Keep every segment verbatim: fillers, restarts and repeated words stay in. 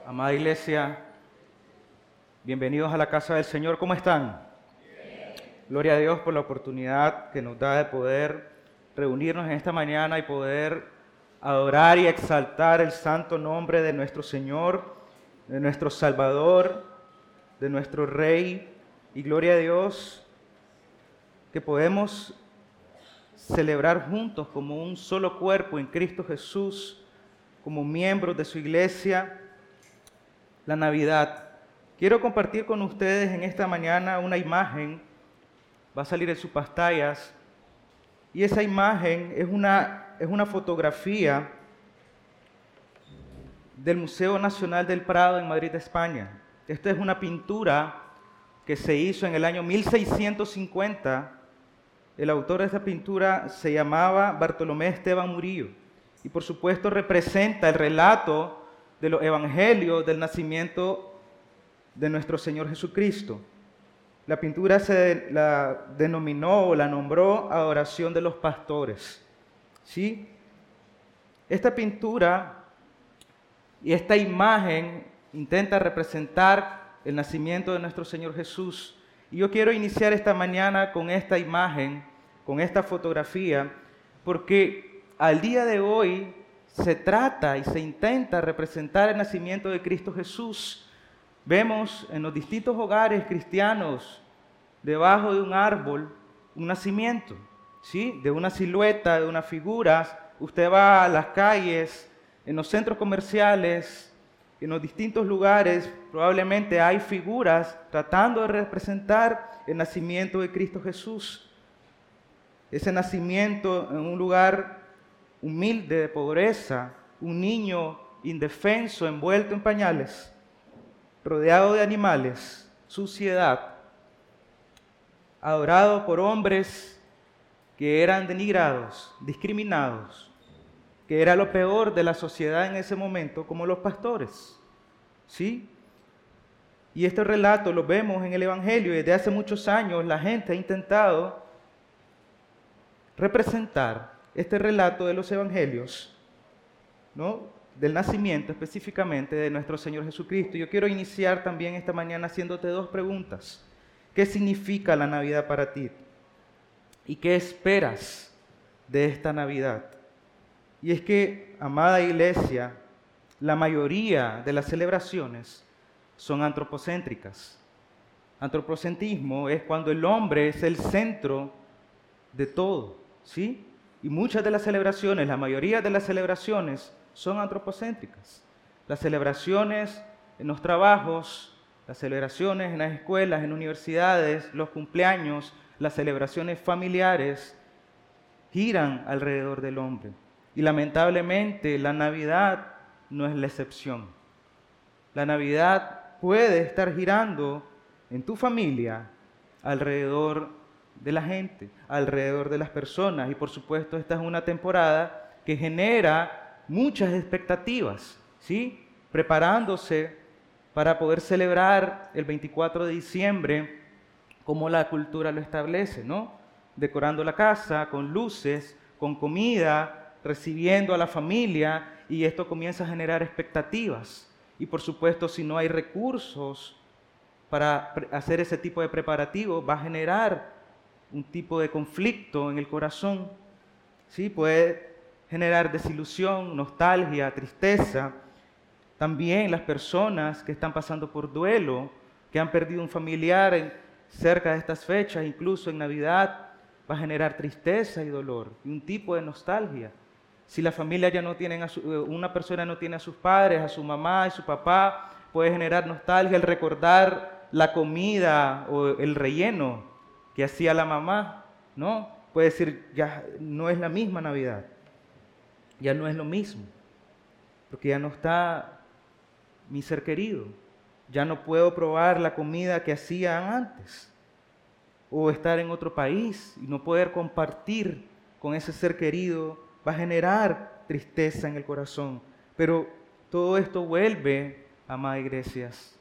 Amada iglesia, bienvenidos a la casa del Señor. ¿Cómo están? Bien. Gloria a Dios por la oportunidad que nos da de poder reunirnos en esta mañana y poder adorar y exaltar el santo nombre de nuestro Señor, de nuestro Salvador, de nuestro Rey. Y gloria a Dios que podemos celebrar juntos como un solo cuerpo en Cristo Jesús, como miembros de su iglesia, la Navidad. Quiero compartir con ustedes en esta mañana una imagen, va a salir en sus pantallas, y esa imagen es una, es una fotografía del Museo Nacional del Prado en Madrid, España. Esta es una pintura que se hizo en el año mil seiscientos cincuenta. El autor de esta pintura se llamaba Bartolomé Esteban Murillo, y por supuesto representa el relato de los evangelios del nacimiento de nuestro Señor Jesucristo. La pintura se la denominó o la nombró Adoración de los Pastores. ¿Sí? Esta pintura y esta imagen intenta representar el nacimiento de nuestro Señor Jesús. Y yo quiero iniciar esta mañana con esta imagen, con esta fotografía, porque al día de hoy se trata y se intenta representar el nacimiento de Cristo Jesús. Vemos en los distintos hogares cristianos, debajo de un árbol, un nacimiento, ¿sí? De una silueta, de unas figuras. Usted va a las calles, en los centros comerciales, en los distintos lugares, probablemente hay figuras tratando de representar el nacimiento de Cristo Jesús. Ese nacimiento en un lugar humilde, de pobreza, un niño indefenso, envuelto en pañales, rodeado de animales, suciedad, adorado por hombres que eran denigrados, discriminados, que era lo peor de la sociedad en ese momento, como los pastores, ¿sí? Y este relato lo vemos en el Evangelio, y desde hace muchos años la gente ha intentado representar este relato de los evangelios, ¿no? Del nacimiento específicamente de nuestro Señor Jesucristo. Yo quiero iniciar también esta mañana haciéndote dos preguntas. ¿Qué significa la Navidad para ti? ¿Y qué esperas de esta Navidad? Y es que, amada iglesia, la mayoría de las celebraciones son antropocéntricas. Antropocentrismo es cuando el hombre es el centro de todo, ¿sí? Y muchas de las celebraciones, la mayoría de las celebraciones son antropocéntricas. Las celebraciones en los trabajos, las celebraciones en las escuelas, en universidades, los cumpleaños, las celebraciones familiares, giran alrededor del hombre. Y lamentablemente la Navidad no es la excepción. La Navidad puede estar girando en tu familia alrededor de la gente, alrededor de las personas. Y por supuesto esta es una temporada que genera muchas expectativas, ¿sí? Preparándose para poder celebrar el veinticuatro de diciembre como la cultura lo establece, ¿no? Decorando la casa con luces, con comida, recibiendo a la familia, y esto comienza a generar expectativas. Y por supuesto, si no hay recursos para hacer ese tipo de preparativos, va a generar un tipo de conflicto en el corazón, ¿sí? Puede generar desilusión, nostalgia, tristeza. También las personas que están pasando por duelo, que han perdido un familiar en, cerca de estas fechas, incluso en Navidad, va a generar tristeza y dolor, y un tipo de nostalgia. Si la familia ya no tiene, a su, una persona no tiene a sus padres, a su mamá y su papá, puede generar nostalgia el recordar la comida o el relleno que hacía la mamá, ¿no? Puede decir, ya no es la misma Navidad, ya no es lo mismo, porque ya no está mi ser querido, ya no puedo probar la comida que hacían antes, o estar en otro país y no poder compartir con ese ser querido va a generar tristeza en el corazón. Pero todo esto vuelve, amadas iglesias,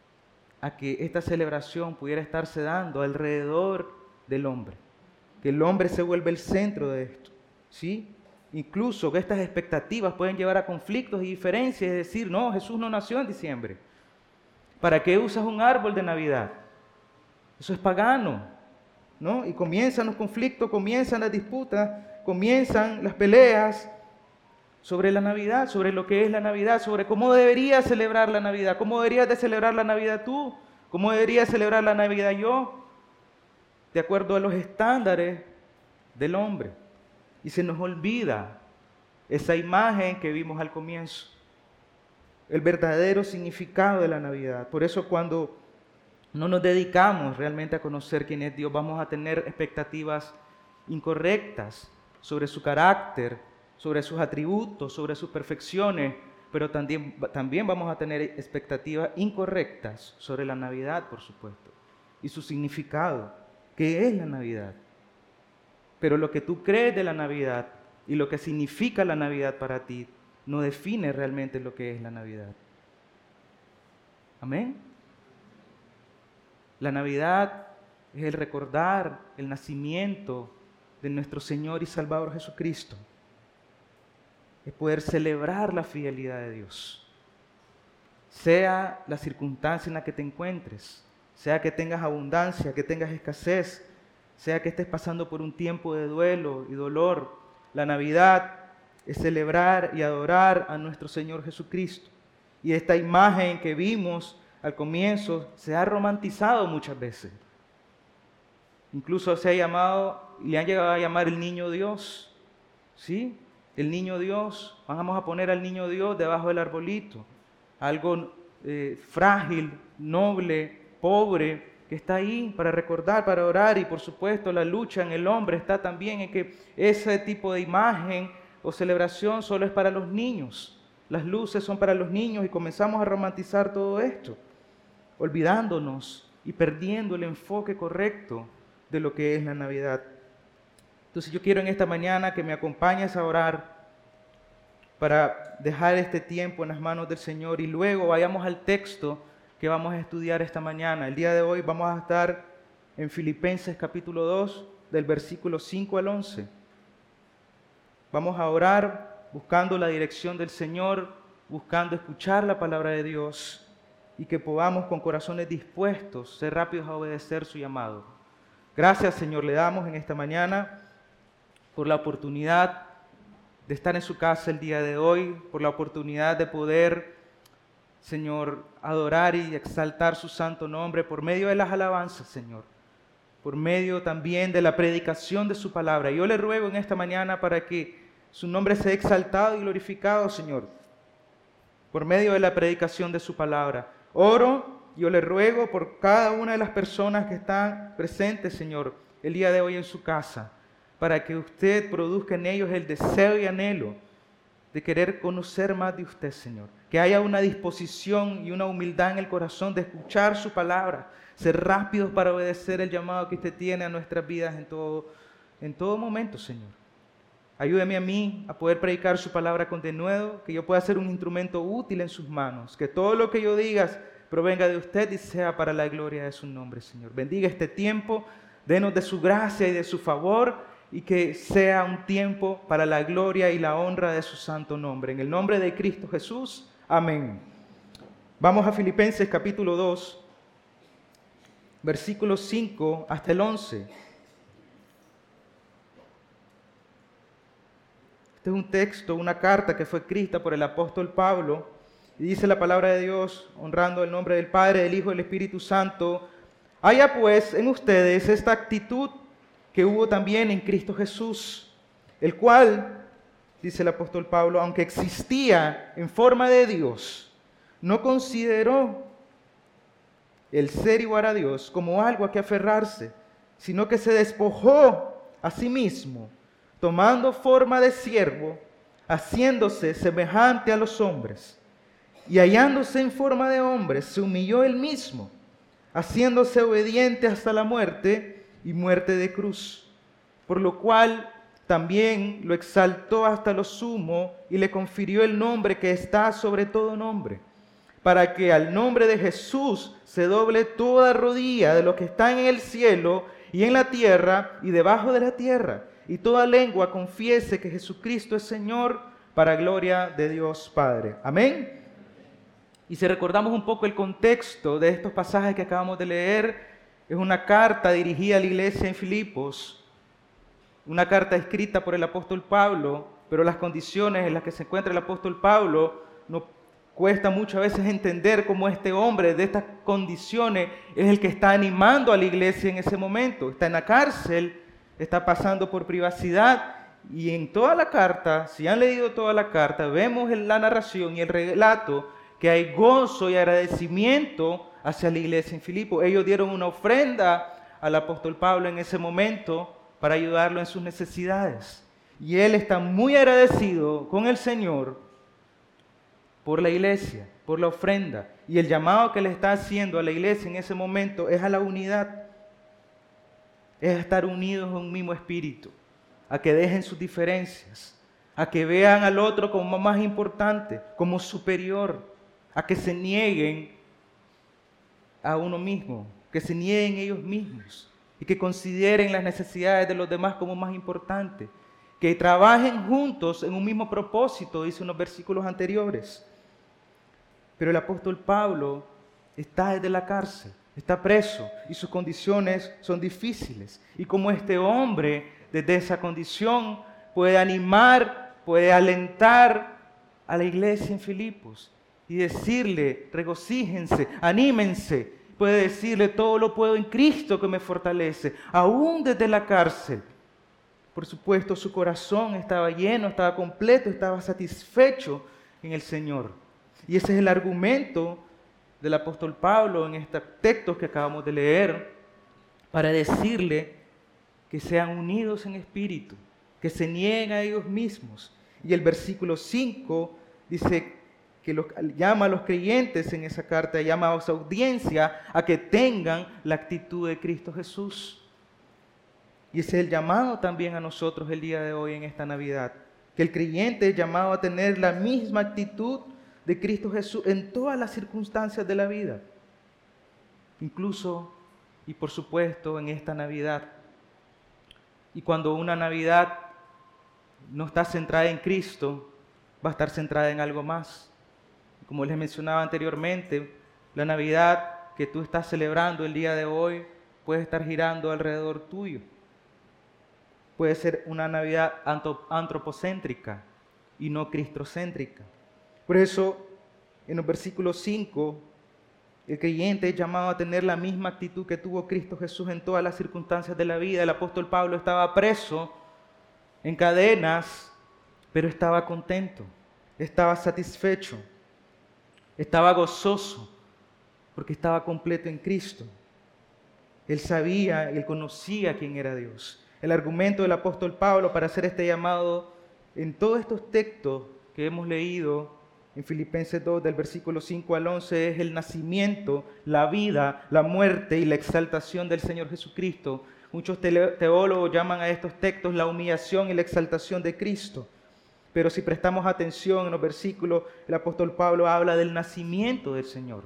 a que esta celebración pudiera estarse dando alrededor del hombre, que el hombre se vuelve el centro de esto, ¿sí? Incluso que estas expectativas pueden llevar a conflictos y diferencias, es decir, no, Jesús no nació en diciembre. ¿Para qué usas un árbol de Navidad? Eso es pagano, ¿no? Y comienzan los conflictos, comienzan las disputas, comienzan las peleas sobre la Navidad, sobre lo que es la Navidad, sobre cómo deberías celebrar la Navidad, cómo deberías de celebrar la Navidad tú, cómo debería celebrar la Navidad yo, de acuerdo a los estándares del hombre. Y se nos olvida esa imagen que vimos al comienzo, el verdadero significado de la Navidad. Por eso cuando no nos dedicamos realmente a conocer quién es Dios, vamos a tener expectativas incorrectas sobre su carácter, sobre sus atributos, sobre sus perfecciones, pero también, también vamos a tener expectativas incorrectas sobre la Navidad, por supuesto, y su significado. ¿Qué es la Navidad? Pero lo que tú crees de la Navidad y lo que significa la Navidad para ti no define realmente lo que es la Navidad. Amén. La Navidad es el recordar el nacimiento de nuestro Señor y Salvador Jesucristo. Es poder celebrar la fidelidad de Dios. Sea la circunstancia en la que te encuentres, sea que tengas abundancia, que tengas escasez, sea que estés pasando por un tiempo de duelo y dolor, la Navidad es celebrar y adorar a nuestro Señor Jesucristo. Y esta imagen que vimos al comienzo se ha romantizado muchas veces. Incluso se ha llamado, le han llegado a llamar el niño Dios. ¿Sí? El niño Dios. Vamos a poner al niño Dios debajo del arbolito. Algo eh, frágil, noble, pobre, que está ahí para recordar, para orar. Y por supuesto la lucha en el hombre está también en que ese tipo de imagen o celebración solo es para los niños. Las luces son para los niños y comenzamos a romantizar todo esto, olvidándonos y perdiendo el enfoque correcto de lo que es la Navidad. Entonces yo quiero en esta mañana que me acompañes a orar para dejar este tiempo en las manos del Señor y luego vayamos al texto que vamos a estudiar esta mañana. El día de hoy vamos a estar en Filipenses capítulo dos, del versículo cinco al once. Vamos a orar buscando la dirección del Señor, buscando escuchar la palabra de Dios y que podamos con corazones dispuestos ser rápidos a obedecer su llamado. Gracias, Señor, le damos en esta mañana por la oportunidad de estar en su casa el día de hoy, por la oportunidad de poder, Señor, adorar y exaltar su santo nombre por medio de las alabanzas, Señor, por medio también de la predicación de su palabra. Yo le ruego en esta mañana para que su nombre sea exaltado y glorificado, Señor, por medio de la predicación de su palabra. Oro, yo le ruego por cada una de las personas que están presentes, Señor, el día de hoy en su casa, para que usted produzca en ellos el deseo y anhelo de querer conocer más de usted, Señor. Que haya una disposición y una humildad en el corazón de escuchar su palabra, ser rápidos para obedecer el llamado que usted tiene a nuestras vidas en todo, en todo momento, Señor. Ayúdeme a mí a poder predicar su palabra con denuedo, que yo pueda ser un instrumento útil en sus manos, que todo lo que yo diga provenga de usted y sea para la gloria de su nombre, Señor. Bendiga este tiempo, denos de su gracia y de su favor, y que sea un tiempo para la gloria y la honra de su santo nombre. En el nombre de Cristo Jesús, amén. Vamos a Filipenses capítulo dos, versículos cinco hasta el once. Este es un texto, una carta que fue escrita por el apóstol Pablo, y dice la palabra de Dios, honrando el nombre del Padre, del Hijo y del Espíritu Santo: haya pues en ustedes esta actitud que hubo también en Cristo Jesús, el cual, dice el apóstol Pablo, aunque existía en forma de Dios, no consideró el ser igual a Dios como algo a que aferrarse, sino que se despojó a sí mismo, tomando forma de siervo, haciéndose semejante a los hombres, y hallándose en forma de hombre, se humilló él mismo, haciéndose obediente hasta la muerte y muerte de cruz, por lo cual también lo exaltó hasta lo sumo y le confirió el nombre que está sobre todo nombre, para que al nombre de Jesús se doble toda rodilla de los que están en el cielo y en la tierra y debajo de la tierra, y toda lengua confiese que Jesucristo es Señor, para gloria de Dios Padre. Amén. Y si recordamos un poco el contexto de estos pasajes que acabamos de leer, es una carta dirigida a la iglesia en Filipos, una carta escrita por el apóstol Pablo, pero las condiciones en las que se encuentra el apóstol Pablo no cuesta muchas veces entender cómo este hombre de estas condiciones es el que está animando a la iglesia en ese momento. Está en la cárcel, está pasando por privacidad, y en toda la carta, si han leído toda la carta, vemos en la narración y el relato que hay gozo y agradecimiento hacia la iglesia en Filipos. Ellos dieron una ofrenda al apóstol Pablo en ese momento para ayudarlo en sus necesidades. Y él está muy agradecido con el Señor por la iglesia, por la ofrenda. Y el llamado que le está haciendo a la iglesia en ese momento es a la unidad. Es a estar unidos en un mismo espíritu, a que dejen sus diferencias, a que vean al otro como más importante, como superior, a que se nieguen a uno mismo, que se nieguen ellos mismos y que consideren las necesidades de los demás como más importantes, que trabajen juntos en un mismo propósito, dice unos versículos anteriores. Pero el apóstol Pablo está desde la cárcel, está preso y sus condiciones son difíciles. Y como este hombre desde esa condición puede animar, puede alentar a la iglesia en Filipos y decirle, regocíjense, anímense. Puede decirle, todo lo puedo en Cristo que me fortalece, aún desde la cárcel. Por supuesto, su corazón estaba lleno, estaba completo, estaba satisfecho en el Señor. Y ese es el argumento del apóstol Pablo en estos textos que acabamos de leer, para decirle que sean unidos en espíritu, que se nieguen a ellos mismos. Y el versículo cinco dice que los, llama a los creyentes en esa carta, llama a su audiencia a que tengan la actitud de Cristo Jesús. Y ese es el llamado también a nosotros el día de hoy en esta Navidad, que el creyente es llamado a tener la misma actitud de Cristo Jesús en todas las circunstancias de la vida, incluso y por supuesto en esta Navidad. Y cuando una Navidad no está centrada en Cristo, va a estar centrada en algo más. Como les mencionaba anteriormente, la Navidad que tú estás celebrando el día de hoy puede estar girando alrededor tuyo. Puede ser una Navidad antropocéntrica y no cristocéntrica. Por eso, en el versículo cinco, el creyente es llamado a tener la misma actitud que tuvo Cristo Jesús en todas las circunstancias de la vida. El apóstol Pablo estaba preso, en cadenas, pero estaba contento, estaba satisfecho, estaba gozoso, porque estaba completo en Cristo. Él sabía, él conocía quién era Dios. El argumento del apóstol Pablo para hacer este llamado en todos estos textos que hemos leído en Filipenses dos, del versículo cinco al once, es el nacimiento, la vida, la muerte y la exaltación del Señor Jesucristo. Muchos teólogos llaman a estos textos la humillación y la exaltación de Cristo. Pero si prestamos atención en los versículos, el apóstol Pablo habla del nacimiento del Señor.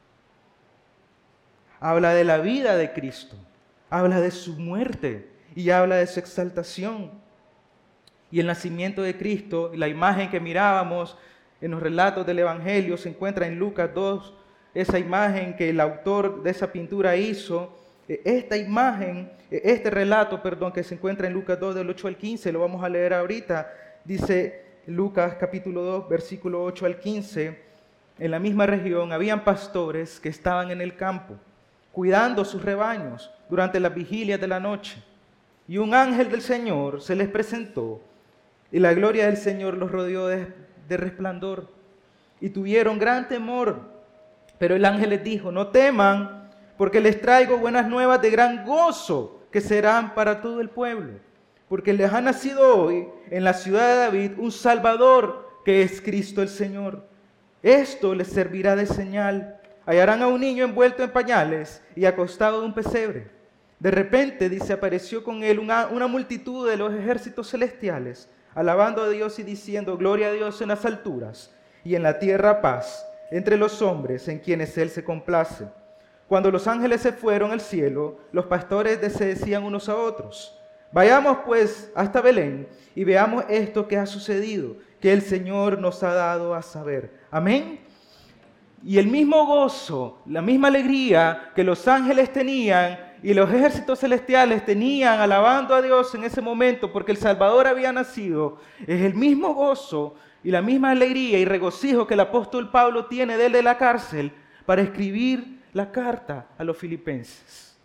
Habla de la vida de Cristo. Habla de su muerte y habla de su exaltación. Y el nacimiento de Cristo, la imagen que mirábamos en los relatos del Evangelio, se encuentra en Lucas dos, esa imagen que el autor de esa pintura hizo. Esta imagen, este relato, perdón, que se encuentra en Lucas dos, del ocho al quince, lo vamos a leer ahorita. Dice Lucas capítulo dos, versículo ocho al quince, en la misma región habían pastores que estaban en el campo, cuidando sus rebaños durante las vigilias de la noche. Y un ángel del Señor se les presentó, y la gloria del Señor los rodeó de, de resplandor, y tuvieron gran temor. Pero el ángel les dijo, no teman, porque les traigo buenas nuevas de gran gozo, que serán para todo el pueblo. Porque les ha nacido hoy en la ciudad de David un Salvador, que es Cristo el Señor. Esto les servirá de señal. Hallarán a un niño envuelto en pañales y acostado en un pesebre. De repente, dice, apareció con él una, una multitud de los ejércitos celestiales, alabando a Dios y diciendo, gloria a Dios en las alturas, y en la tierra paz, entre los hombres en quienes Él se complace. Cuando los ángeles se fueron al cielo, los pastores se decían unos a otros, Vayamos pues hasta Belén y veamos esto que ha sucedido, que el Señor nos ha dado a saber. Amén. Y el mismo gozo, la misma alegría que los ángeles tenían y los ejércitos celestiales tenían alabando a Dios en ese momento porque el Salvador había nacido, es el mismo gozo y la misma alegría y regocijo que el apóstol Pablo tiene desde la cárcel para escribir la carta a los filipenses.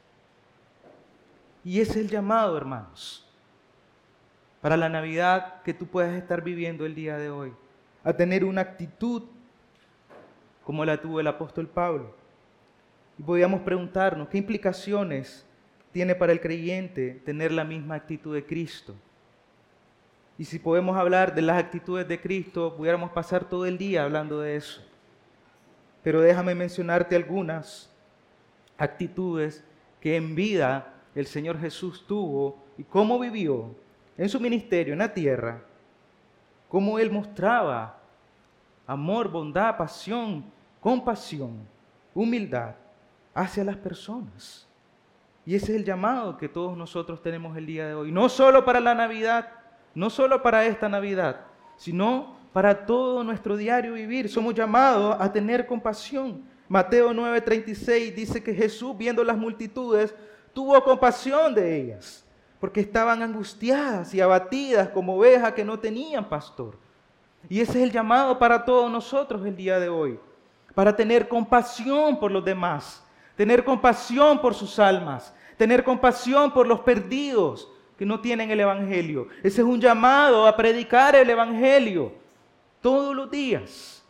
Y ese es el llamado, hermanos, para la Navidad que tú puedas estar viviendo el día de hoy, a tener una actitud como la tuvo el apóstol Pablo. Y podríamos preguntarnos, ¿qué implicaciones tiene para el creyente tener la misma actitud de Cristo? Y si podemos hablar de las actitudes de Cristo, pudiéramos pasar todo el día hablando de eso. Pero déjame mencionarte algunas actitudes que en vida el Señor Jesús tuvo y cómo vivió en su ministerio en la tierra, cómo Él mostraba amor, bondad, pasión, compasión, humildad hacia las personas. Y ese es el llamado que todos nosotros tenemos el día de hoy. No solo para la Navidad, no solo para esta Navidad, sino para todo nuestro diario vivir. Somos llamados a tener compasión. Mateo nueve treinta y seis dice que Jesús, viendo las multitudes, tuvo compasión de ellas, porque estaban angustiadas y abatidas como ovejas que no tenían pastor. Y ese es el llamado para todos nosotros el día de hoy, para tener compasión por los demás, tener compasión por sus almas, tener compasión por los perdidos que no tienen el Evangelio. Ese es un llamado a predicar el Evangelio todos los días,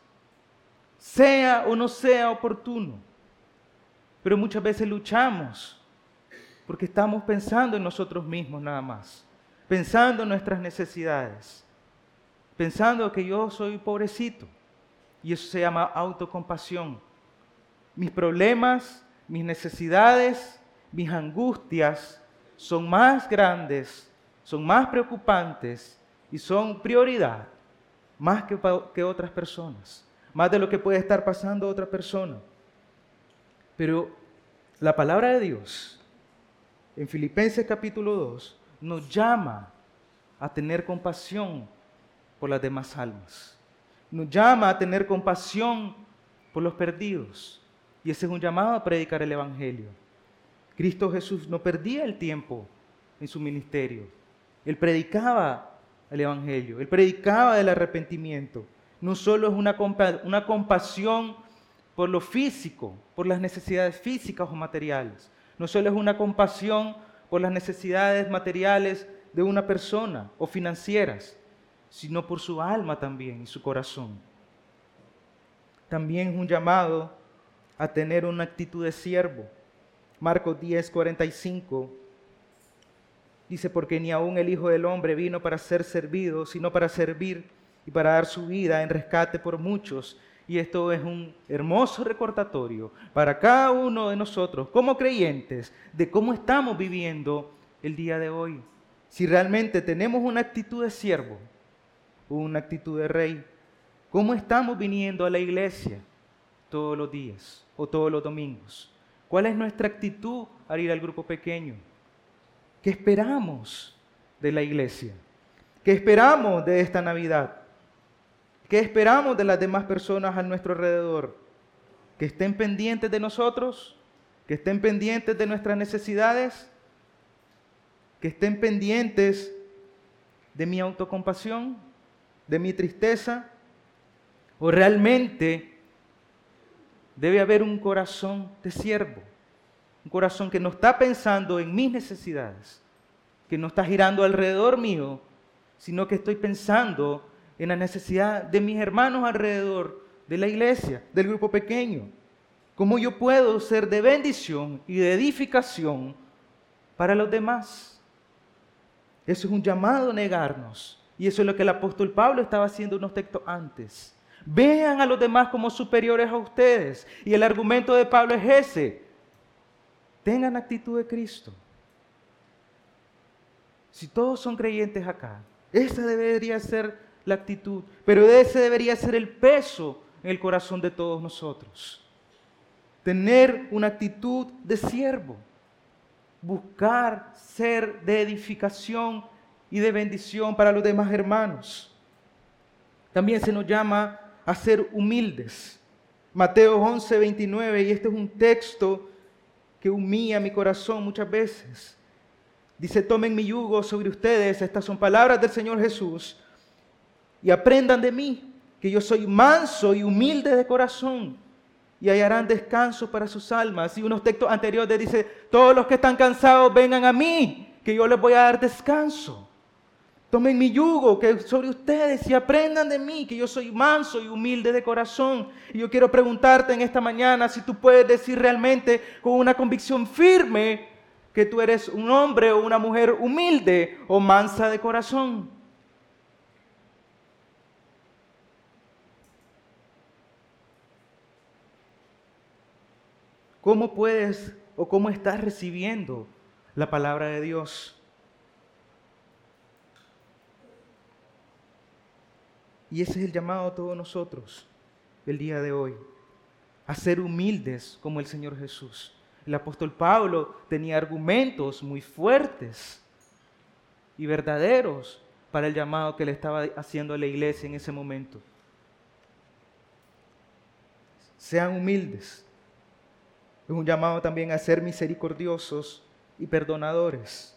sea o no sea oportuno. Pero muchas veces luchamos porque estamos pensando en nosotros mismos nada más, pensando en nuestras necesidades, pensando que yo soy pobrecito, y eso se llama autocompasión. Mis problemas, mis necesidades, mis angustias son más grandes, son más preocupantes y son prioridad, más que, que otras personas, más de lo que puede estar pasando a otra persona. Pero la palabra de Dios en Filipenses capítulo dos nos llama a tener compasión por las demás almas. Nos llama a tener compasión por los perdidos. Y ese es un llamado a predicar el Evangelio. Cristo Jesús no perdía el tiempo en su ministerio. Él predicaba el Evangelio. Él predicaba el arrepentimiento. No solo es una, compa- una compasión por lo físico, por las necesidades físicas o materiales. No solo es una compasión por las necesidades materiales de una persona o financieras, sino por su alma también y su corazón. También es un llamado a tener una actitud de siervo. Marcos diez, cuarenta y cinco dice, porque ni aun el Hijo del Hombre vino para ser servido, sino para servir y para dar su vida en rescate por muchos. Y esto es un hermoso recordatorio para cada uno de nosotros como creyentes de cómo estamos viviendo el día de hoy. Si realmente tenemos una actitud de siervo o una actitud de rey, ¿cómo estamos viniendo a la iglesia todos los días o todos los domingos? ¿Cuál es nuestra actitud al ir al grupo pequeño? ¿Qué esperamos de la iglesia? ¿Qué esperamos de esta Navidad? ¿Qué esperamos de las demás personas a nuestro alrededor? ¿Que estén pendientes de nosotros? ¿Que estén pendientes de nuestras necesidades? ¿Que estén pendientes de mi autocompasión? ¿De mi tristeza? ¿O realmente debe haber un corazón de siervo? Un corazón que no está pensando en mis necesidades, que no está girando alrededor mío, sino que estoy pensando en la necesidad de mis hermanos alrededor, de la iglesia, del grupo pequeño. ¿Cómo yo puedo ser de bendición y de edificación para los demás? Eso es un llamado a negarnos. Y eso es lo que el apóstol Pablo estaba haciendo unos textos antes. Vean a los demás como superiores a ustedes. Y el argumento de Pablo es ese. Tengan actitud de Cristo. Si todos son creyentes acá, esa debería ser la actitud, pero ese debería ser el peso en el corazón de todos nosotros. Tener una actitud de siervo. buscar ser de edificación y de bendición para los demás hermanos. También se nos llama a ser humildes. Mateo once, veintinueve, y este es un texto que humilla mi corazón muchas veces. Dice, tomen mi yugo sobre ustedes, estas son palabras del Señor Jesús, y aprendan de mí, que yo soy manso y humilde de corazón, y hallarán descanso para sus almas. Y unos textos anteriores dice, todos los que están cansados vengan a mí, que yo les voy a dar descanso. Tomen mi yugo que es sobre ustedes y aprendan de mí, que yo soy manso y humilde de corazón. Y yo quiero preguntarte en esta mañana si tú puedes decir realmente con una convicción firme que tú eres un hombre o una mujer humilde o mansa de corazón. ¿Cómo puedes o cómo estás recibiendo la palabra de Dios? Y ese es el llamado a todos nosotros el día de hoy, a ser humildes como el Señor Jesús. El apóstol Pablo tenía argumentos muy fuertes y verdaderos para el llamado que le estaba haciendo a la iglesia en ese momento. Sean humildes. Es un llamado también a ser misericordiosos y perdonadores.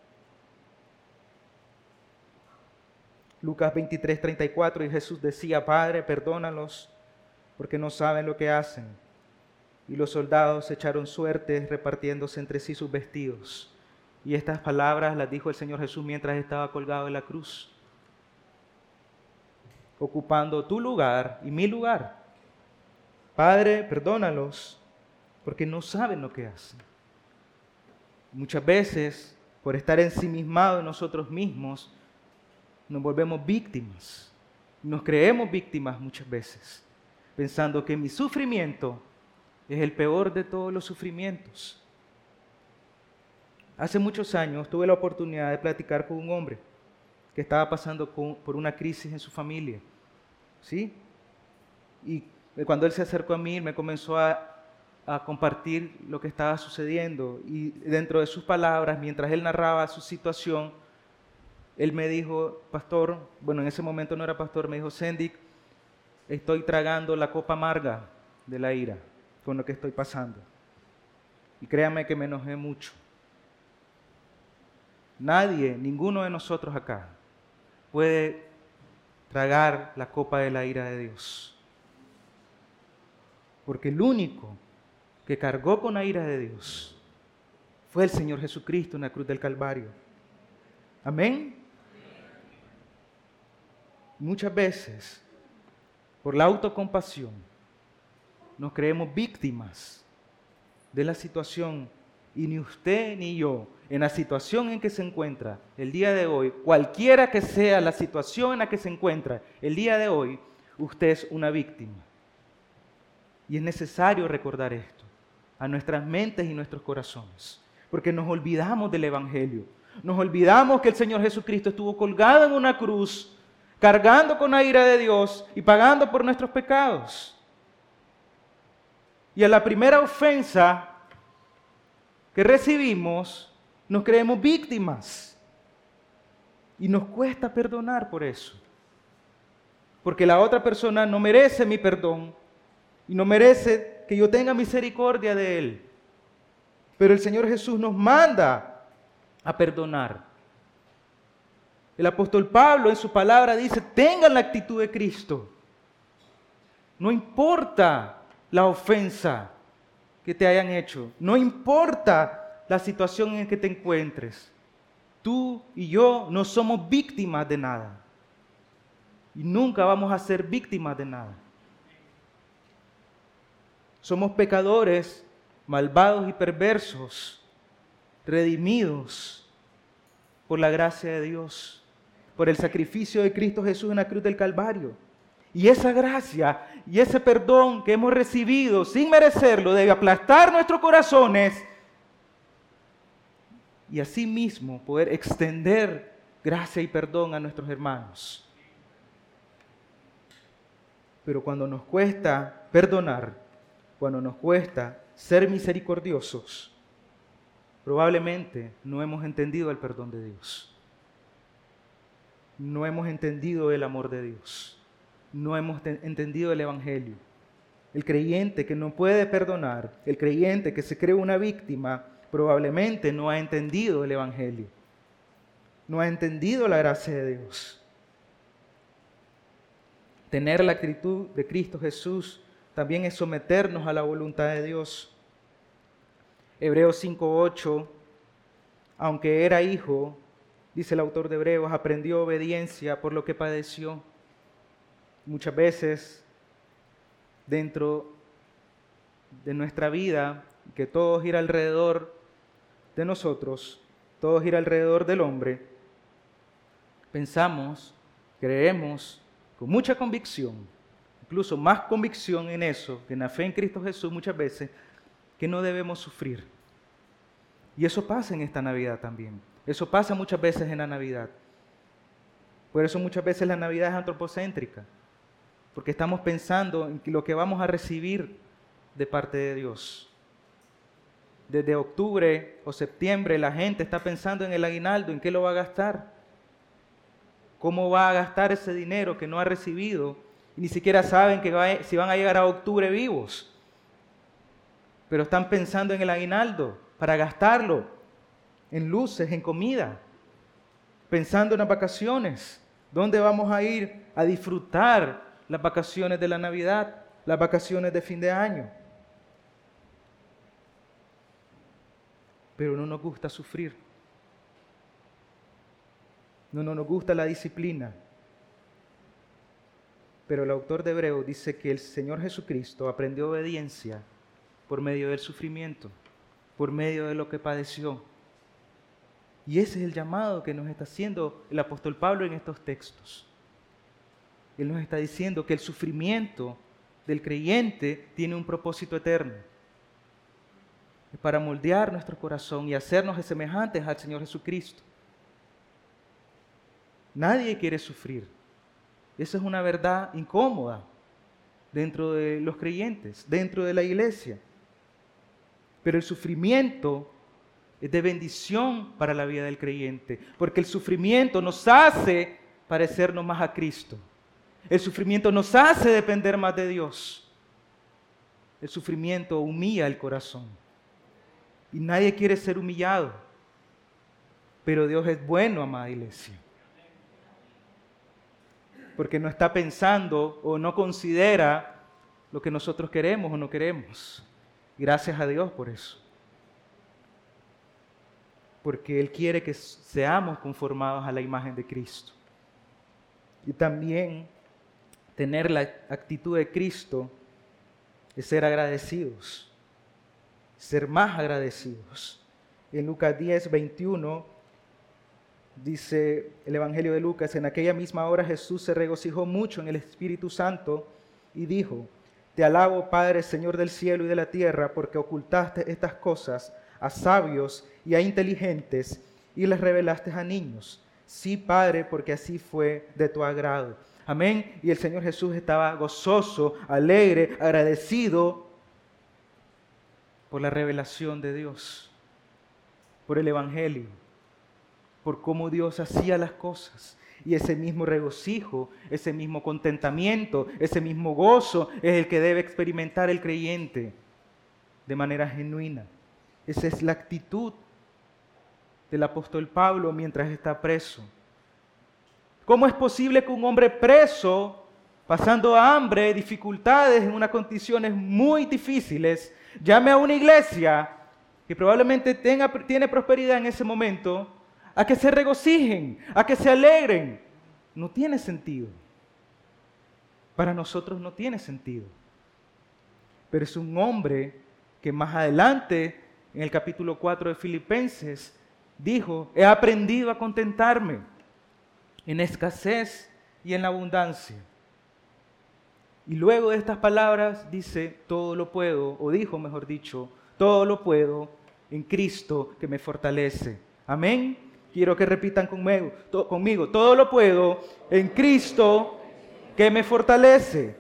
Lucas veintitrés, treinta y cuatro, y Jesús decía, Padre, perdónalos, porque no saben lo que hacen. Y los soldados echaron suertes repartiéndose entre sí sus vestidos. Y estas palabras las dijo el Señor Jesús mientras estaba colgado en la cruz, ocupando tu lugar y mi lugar. Padre, perdónalos, porque no saben lo que hacen. Muchas veces, por estar ensimismados en nosotros mismos, nos volvemos víctimas. Nos creemos víctimas muchas veces, pensando que mi sufrimiento es el peor de todos los sufrimientos. Hace muchos años tuve la oportunidad de platicar con un hombre que estaba pasando con, por una crisis en su familia. ¿Sí? Y cuando él se acercó a mí, me comenzó a a compartir lo que estaba sucediendo, y dentro de sus palabras, mientras él narraba su situación, él me dijo, pastor, bueno, en ese momento no era pastor, me dijo, Sendik, estoy tragando la copa amarga de la ira con lo que estoy pasando. Y créame que me enojé mucho. Nadie, ninguno de nosotros acá, puede tragar la copa de la ira de Dios. Porque el único que cargó con la ira de Dios fue el Señor Jesucristo en la cruz del Calvario. Amén. Muchas veces, por la autocompasión, nos creemos víctimas de la situación, y ni usted ni yo, en la situación en que se encuentra el día de hoy, cualquiera que sea la situación en la que se encuentra el día de hoy, usted es una víctima. Y es necesario recordar esto a nuestras mentes y nuestros corazones, porque nos olvidamos del Evangelio. Nos olvidamos que el Señor Jesucristo estuvo colgado en una cruz, cargando con la ira de Dios y pagando por nuestros pecados. Y a la primera ofensa que recibimos, nos creemos víctimas. Y nos cuesta perdonar por eso. Porque la otra persona no merece mi perdón y no merece que yo tenga misericordia de él. Pero el Señor Jesús nos manda a perdonar. El apóstol Pablo en su palabra dice, tengan la actitud de Cristo. No importa la ofensa que te hayan hecho, no importa la situación en que te encuentres. Tú y yo no somos víctimas de nada. Y nunca vamos a ser víctimas de nada. Somos pecadores, malvados y perversos, redimidos por la gracia de Dios, por el sacrificio de Cristo Jesús en la cruz del Calvario. Y esa gracia y ese perdón que hemos recibido sin merecerlo debe aplastar nuestros corazones y asimismo poder extender gracia y perdón a nuestros hermanos. Pero cuando nos cuesta perdonar, cuando nos cuesta ser misericordiosos, probablemente no hemos entendido el perdón de Dios. No hemos entendido el amor de Dios. No hemos te- entendido el Evangelio. El creyente que no puede perdonar, el creyente que se cree una víctima, probablemente no ha entendido el Evangelio. No ha entendido la gracia de Dios. Tener la actitud de Cristo Jesús también es someternos a la voluntad de Dios. Hebreos cinco ocho, aunque era hijo, dice el autor de Hebreos, aprendió obediencia por lo que padeció. Muchas veces, dentro de nuestra vida, que todo gira alrededor de nosotros, todo gira alrededor del hombre, pensamos, creemos con mucha convicción, incluso más convicción en eso que en la fe en Cristo Jesús muchas veces, que no debemos sufrir. Y eso pasa en esta Navidad también. Eso pasa muchas veces en la Navidad. Por eso muchas veces la Navidad es antropocéntrica, porque estamos pensando en lo que vamos a recibir de parte de Dios. Desde octubre o septiembre la gente está pensando en el aguinaldo, en qué lo va a gastar. ¿Cómo va a gastar ese dinero que no ha recibido? Y ni siquiera saben que va a, si van a llegar a octubre vivos. Pero están pensando en el aguinaldo para gastarlo en luces, en comida. Pensando en las vacaciones. ¿Dónde vamos a ir a disfrutar las vacaciones de la Navidad? Las vacaciones de fin de año. Pero no nos gusta sufrir. No, no nos gusta la disciplina. Pero el autor de Hebreos dice que el Señor Jesucristo aprendió obediencia por medio del sufrimiento, por medio de lo que padeció. Y ese es el llamado que nos está haciendo el apóstol Pablo en estos textos. Él nos está diciendo que el sufrimiento del creyente tiene un propósito eterno. Es para moldear nuestro corazón y hacernos semejantes al Señor Jesucristo. Nadie quiere sufrir. Esa es una verdad incómoda dentro de los creyentes, dentro de la iglesia. Pero el sufrimiento es de bendición para la vida del creyente, porque el sufrimiento nos hace parecernos más a Cristo. El sufrimiento nos hace depender más de Dios. El sufrimiento humilla el corazón. Y nadie quiere ser humillado. Pero Dios es bueno, amada iglesia. Porque no está pensando o no considera lo que nosotros queremos o no queremos. Gracias a Dios por eso. Porque Él quiere que seamos conformados a la imagen de Cristo. Y también tener la actitud de Cristo es ser agradecidos, ser más agradecidos. En Lucas diez, veintiuno dice el Evangelio de Lucas, en aquella misma hora Jesús se regocijó mucho en el Espíritu Santo y dijo, te alabo, Padre, Señor del cielo y de la tierra, porque ocultaste estas cosas a sabios y a inteligentes y las revelaste a niños. Sí, Padre, porque así fue de tu agrado. Amén. Y el Señor Jesús estaba gozoso, alegre, agradecido por la revelación de Dios, por el Evangelio, por cómo Dios hacía las cosas. Y ese mismo regocijo, ese mismo contentamiento, ese mismo gozo es el que debe experimentar el creyente de manera genuina. Esa es la actitud del apóstol Pablo mientras está preso. ¿Cómo es posible que un hombre preso, pasando hambre, dificultades, en unas condiciones muy difíciles, llame a una iglesia que probablemente tenga, tiene prosperidad en ese momento, a que se regocijen, a que se alegren? No tiene sentido. Para nosotros no tiene sentido. Pero es un hombre que más adelante, en el capítulo cuatro de Filipenses, dijo, he aprendido a contentarme en escasez y en la abundancia. Y luego de estas palabras dice, todo lo puedo, o dijo mejor dicho, todo lo puedo en Cristo que me fortalece. Amén. Quiero que repitan conmigo, to, conmigo, todo lo puedo en Cristo que me fortalece.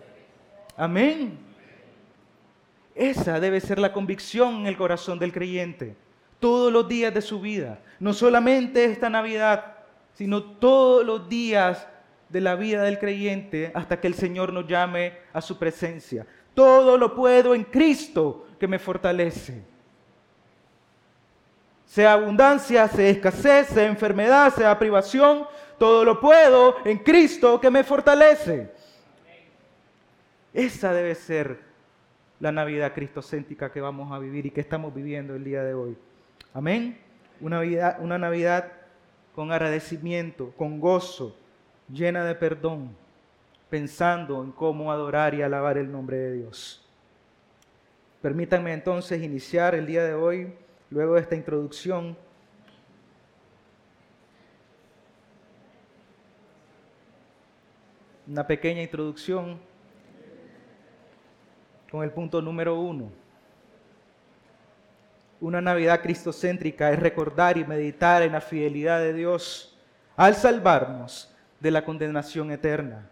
Amén. Esa debe ser la convicción en el corazón del creyente. todos los días de su vida. No solamente esta Navidad, sino todos los días de la vida del creyente hasta que el Señor nos llame a su presencia. Todo lo puedo en Cristo que me fortalece. Sea abundancia, sea escasez, sea enfermedad, sea privación, todo lo puedo en Cristo que me fortalece. Esa debe ser la Navidad cristocéntrica que vamos a vivir y que estamos viviendo el día de hoy. Amén. Una Navidad, una Navidad con agradecimiento, con gozo, llena de perdón, pensando en cómo adorar y alabar el nombre de Dios. Permítanme entonces iniciar el día de hoy, luego de esta introducción, una pequeña introducción con el punto número uno. Una Navidad cristocéntrica es recordar y meditar en la fidelidad de Dios al salvarnos de la condenación eterna.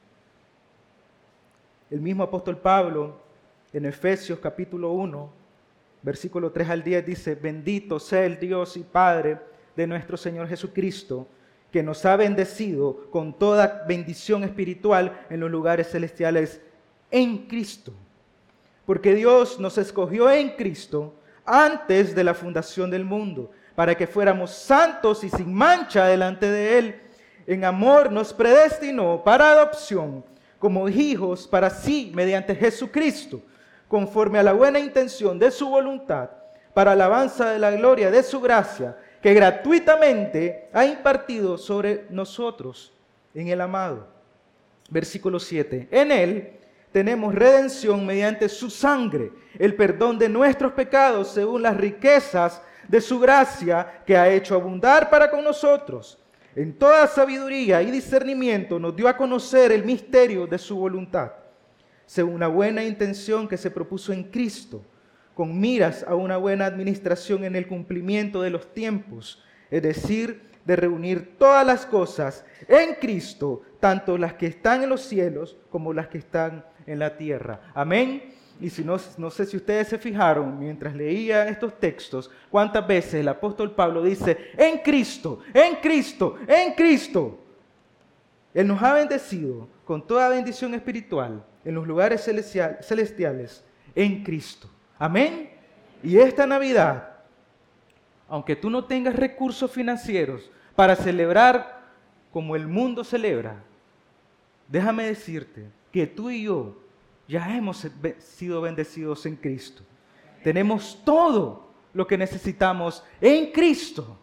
El mismo apóstol Pablo, en Efesios capítulo uno, versículo tres al diez, dice: bendito sea el Dios y Padre de nuestro Señor Jesucristo, que nos ha bendecido con toda bendición espiritual en los lugares celestiales en Cristo. Porque Dios nos escogió en Cristo antes de la fundación del mundo, para que fuéramos santos y sin mancha delante de Él. En amor nos predestinó para adopción como hijos para sí mediante Jesucristo, conforme a la buena intención de su voluntad, para alabanza de la gloria de su gracia, que gratuitamente ha impartido sobre nosotros en el amado. Versículo siete. En Él tenemos redención mediante su sangre, el perdón de nuestros pecados según las riquezas de su gracia que ha hecho abundar para con nosotros. En toda sabiduría y discernimiento nos dio a conocer el misterio de su voluntad, según la buena intención que se propuso en Cristo, con miras a una buena administración en el cumplimiento de los tiempos, es decir, de reunir todas las cosas en Cristo, tanto las que están en los cielos como las que están en la tierra. Amén. Y si no, no sé si ustedes se fijaron mientras leían estos textos, cuántas veces el apóstol Pablo dice, en Cristo, en Cristo, en Cristo. Él nos ha bendecido con toda bendición espiritual en los lugares celestiales en Cristo. Amén. Y esta Navidad, aunque tú no tengas recursos financieros para celebrar como el mundo celebra, déjame decirte que tú y yo ya hemos sido bendecidos en Cristo. Tenemos todo lo que necesitamos en Cristo.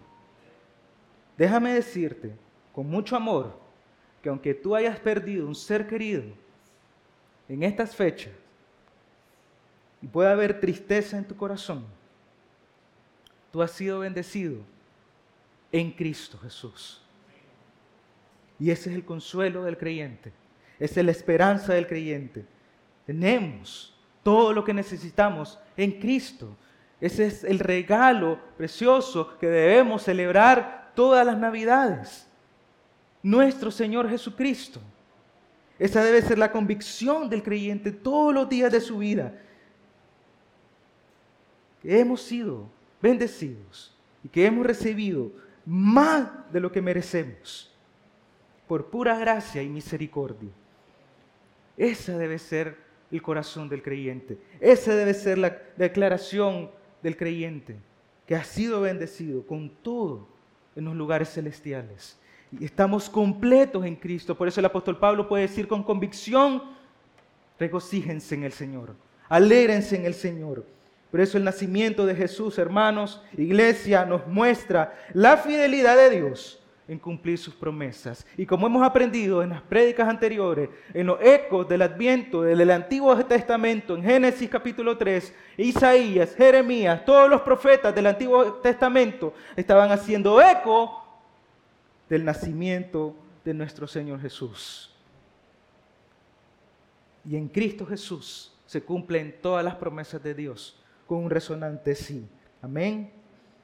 Déjame decirte con mucho amor que aunque tú hayas perdido un ser querido en estas fechas y pueda haber tristeza en tu corazón, tú has sido bendecido en Cristo Jesús. Y ese es el consuelo del creyente. Esa es la esperanza del creyente. Tenemos todo lo que necesitamos en Cristo. Ese es el regalo precioso que debemos celebrar todas las Navidades. Nuestro Señor Jesucristo. Esa debe ser la convicción del creyente todos los días de su vida. Que hemos sido bendecidos y que hemos recibido más de lo que merecemos por pura gracia y misericordia. Esa debe ser el corazón del creyente. Esa debe ser la declaración del creyente, que ha sido bendecido con todo en los lugares celestiales. Y estamos completos en Cristo. Por eso el apóstol Pablo puede decir con convicción, regocíjense en el Señor, alégrense en el Señor. Por eso el nacimiento de Jesús, hermanos, iglesia, nos muestra la fidelidad de Dios en cumplir sus promesas. Y como hemos aprendido en las prédicas anteriores, en los ecos del Adviento, del Antiguo Testamento, en Génesis capítulo tres, Isaías, Jeremías, todos los profetas del Antiguo Testamento estaban haciendo eco del nacimiento de nuestro Señor Jesús. Y en Cristo Jesús se cumplen todas las promesas de Dios con un resonante sí. Amén.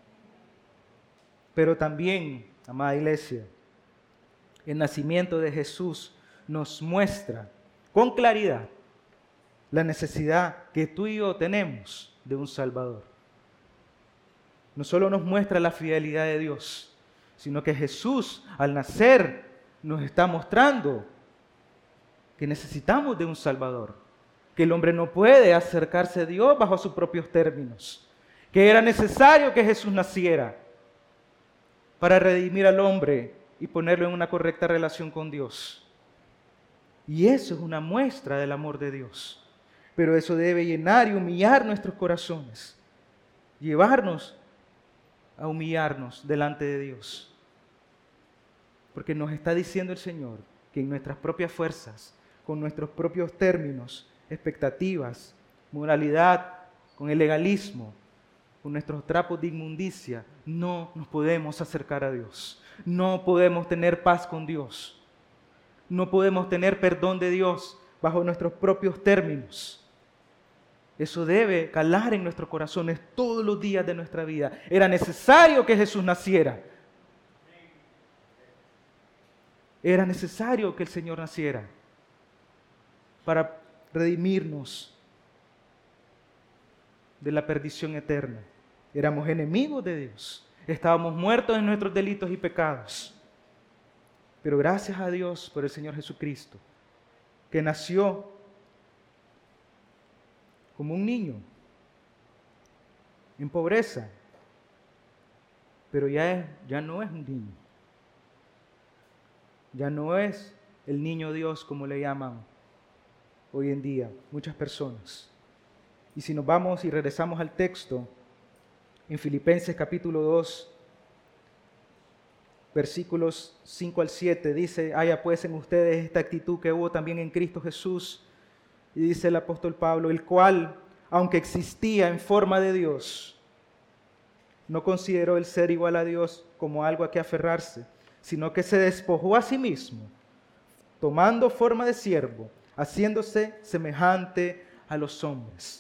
Pero también, amada iglesia, el nacimiento de Jesús nos muestra con claridad la necesidad que tú y yo tenemos de un Salvador. no solo nos muestra la fidelidad de Dios, sino que Jesús al nacer nos está mostrando que necesitamos de un Salvador, que el hombre no puede acercarse a Dios bajo sus propios términos, que era necesario que Jesús naciera para redimir al hombre y ponerlo en una correcta relación con Dios. Y eso es una muestra del amor de Dios. Pero eso debe llenar y humillar nuestros corazones, llevarnos a humillarnos delante de Dios. Porque nos está diciendo el Señor que en nuestras propias fuerzas, con nuestros propios términos, expectativas, moralidad, con el legalismo, con nuestros trapos de inmundicia, no nos podemos acercar a Dios. No podemos tener paz con Dios. No podemos tener perdón de Dios bajo nuestros propios términos. Eso debe calar en nuestros corazones todos los días de nuestra vida. Era necesario que Jesús naciera. Era necesario que el Señor naciera para redimirnos de la perdición eterna. Éramos enemigos de Dios. Estábamos muertos en nuestros delitos y pecados. Pero gracias a Dios por el Señor Jesucristo, que nació como un niño, en pobreza, pero ya, es, ya no es un niño. Ya no es el niño Dios como le llaman hoy en día muchas personas. Y si nos vamos y regresamos al texto, en Filipenses capítulo dos, versículos cinco al siete, dice: haya pues en ustedes esta actitud que hubo también en Cristo Jesús. Y dice el apóstol Pablo, el cual, aunque existía en forma de Dios, no consideró el ser igual a Dios como algo a que aferrarse, sino que se despojó a sí mismo, tomando forma de siervo, haciéndose semejante a los hombres.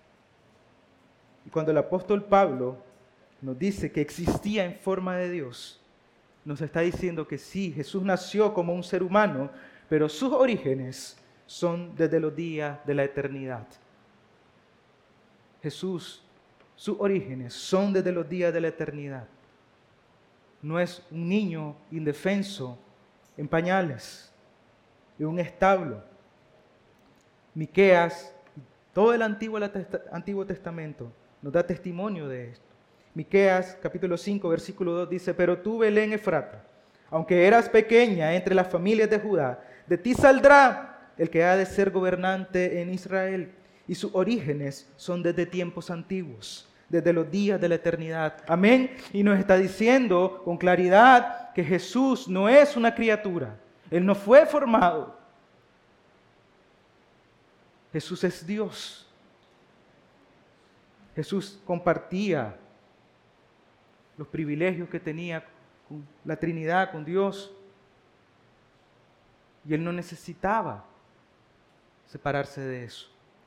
Y cuando el apóstol Pablo nos dice que existía en forma de Dios, nos está diciendo que sí, Jesús nació como un ser humano, pero sus orígenes son desde los días de la eternidad. Jesús, sus orígenes son desde los días de la eternidad. No es un niño indefenso en pañales, en un establo. Miqueas, todo el Antiguo, Antiguo Testamento nos da testimonio de esto. Miqueas capítulo cinco, versículo dos dice: pero tú, Belén Efrata, aunque eras pequeña entre las familias de Judá, de ti saldrá el que ha de ser gobernante en Israel, y sus orígenes son desde tiempos antiguos, desde los días de la eternidad. Amén. Y nos está diciendo con claridad que Jesús no es una criatura. Él no fue formado. Jesús es Dios. Jesús compartía los privilegios que tenía con la Trinidad, con Dios. Y Él no necesitaba separarse de eso.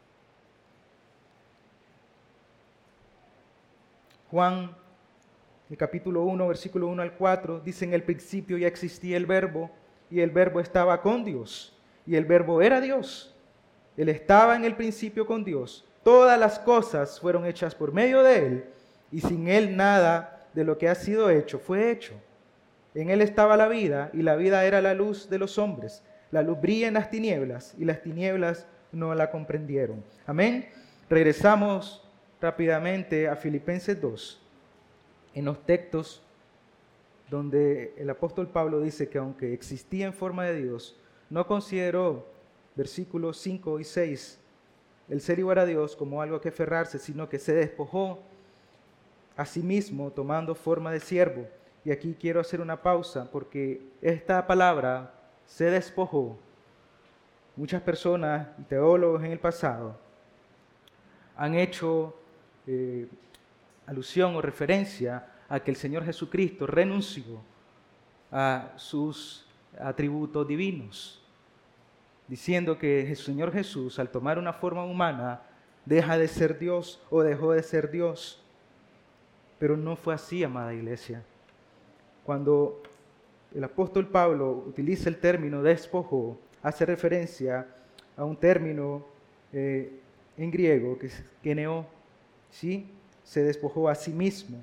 Juan, el capítulo uno, versículo uno al cuatro, dice: en el principio ya existía el Verbo, y el Verbo estaba con Dios, y el Verbo era Dios. Él estaba en el principio con Dios. Todas las cosas fueron hechas por medio de Él, y sin Él nada de lo que ha sido hecho fue hecho. En Él estaba la vida, y la vida era la luz de los hombres. La luz brilla en las tinieblas, y las tinieblas no la comprendieron. Amén. Regresamos rápidamente a Filipenses dos, en los textos donde el apóstol Pablo dice que aunque existía en forma de Dios, no consideró, versículos cinco y seis, el ser igual a Dios como algo a que aferrarse, sino que se despojó a sí mismo tomando forma de siervo. Y aquí quiero hacer una pausa porque esta palabra, se despojó, muchas personas y teólogos en el pasado han hecho eh, alusión o referencia a que el Señor Jesucristo renunció a sus atributos divinos, diciendo que el Señor Jesús, al tomar una forma humana, deja de ser Dios o dejó de ser Dios. Pero no fue así, amada iglesia. Cuando el apóstol Pablo utiliza el término despojó, hace referencia a un término eh, en griego que es geneo, ¿sí? Se despojó a sí mismo.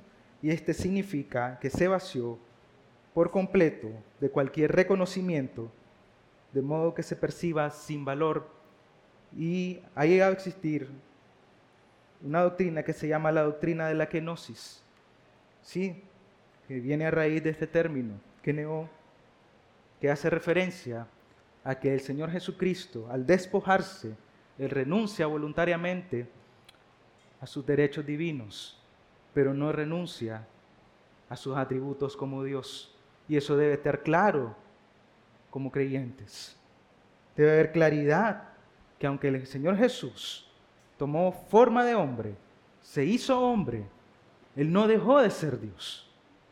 y este significa que se vació por completo de cualquier reconocimiento, de modo que se perciba sin valor, y ha llegado a existir una doctrina que se llama la doctrina de la kenosis, ¿sí? Que viene a raíz de este término, keneo, que hace referencia a que el Señor Jesucristo, al despojarse, Él renuncia voluntariamente a sus derechos divinos, pero no renuncia a sus atributos como Dios. Y eso debe estar claro como creyentes. Debe haber claridad que aunque el Señor Jesús tomó forma de hombre, se hizo hombre, Él no dejó de ser Dios.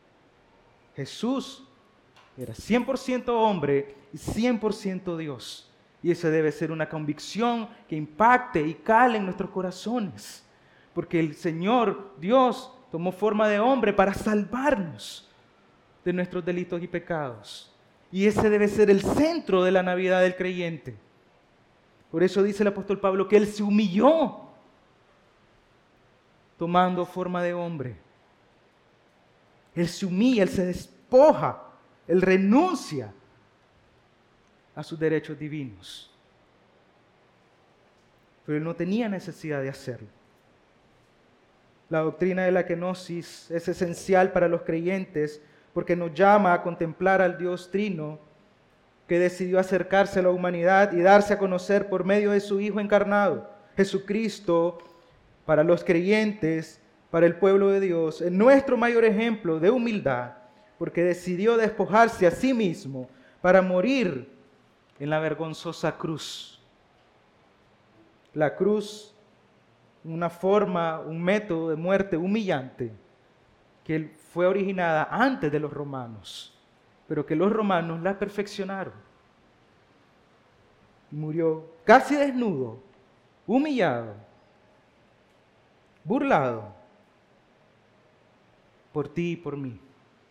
Jesús era cien por ciento hombre y cien por ciento Dios. Y esa debe ser una convicción que impacte y cale en nuestros corazones. Porque el Señor, Dios, tomó forma de hombre para salvarnos de nuestros delitos y pecados. Y ese debe ser el centro de la Navidad del creyente. Por eso dice el apóstol Pablo que Él se humilló tomando forma de hombre. Él se humilla, Él se despoja, Él renuncia a sus derechos divinos. Pero Él no tenía necesidad de hacerlo. La doctrina de la kenosis es esencial para los creyentes porque nos llama a contemplar al Dios Trino que decidió acercarse a la humanidad y darse a conocer por medio de su Hijo encarnado, Jesucristo, para los creyentes, para el pueblo de Dios, es nuestro mayor ejemplo de humildad, porque decidió despojarse a sí mismo para morir en la vergonzosa cruz. La cruz, una forma, un método de muerte humillante, que fue originada antes de los romanos, pero que los romanos la perfeccionaron. Murió casi desnudo, humillado, burlado, por ti y por mí.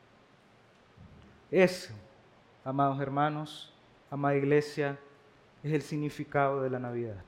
Eso, amados hermanos, amada iglesia, es el significado de la Navidad.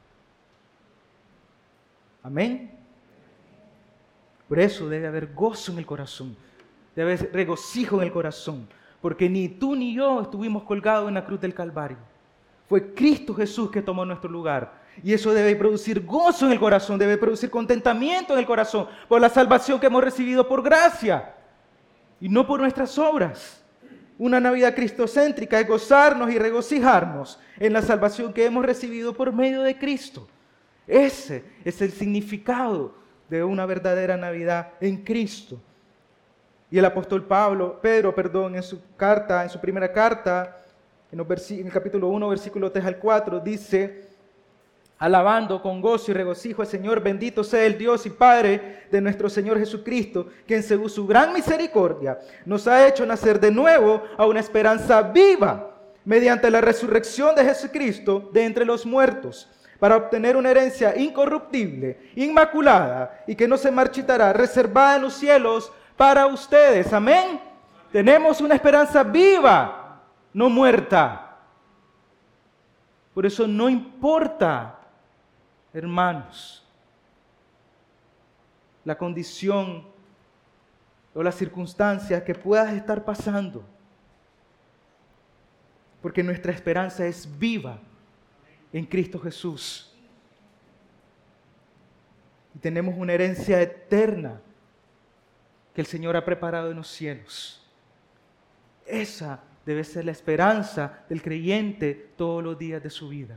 Amén. Por eso debe haber gozo en el corazón, debe haber regocijo en el corazón, porque ni tú ni yo estuvimos colgados en la cruz del Calvario. Fue Cristo Jesús que tomó nuestro lugar. Y eso debe producir gozo en el corazón, debe producir contentamiento en el corazón por la salvación que hemos recibido por gracia y no por nuestras obras. Una Navidad cristocéntrica es gozarnos y regocijarnos en la salvación que hemos recibido por medio de Cristo. Ese es el significado de una verdadera Navidad en Cristo. Y el apóstol Pablo, Pedro, perdón, en su carta, en su primera carta, en, los vers- en el capítulo uno, versículo tres al cuatro, dice: alabando con gozo y regocijo al Señor, bendito sea el Dios y Padre de nuestro Señor Jesucristo, quien según su gran misericordia nos ha hecho nacer de nuevo a una esperanza viva, mediante la resurrección de Jesucristo de entre los muertos, para obtener una herencia incorruptible, inmaculada y que no se marchitará, reservada en los cielos para ustedes. Amén. Tenemos una esperanza viva, no muerta. Por eso no importa, hermanos, la condición o las circunstancias que puedas estar pasando, porque nuestra esperanza es viva en Cristo Jesús. Y tenemos una herencia eterna que el Señor ha preparado en los cielos. Esa debe ser la esperanza del creyente todos los días de su vida.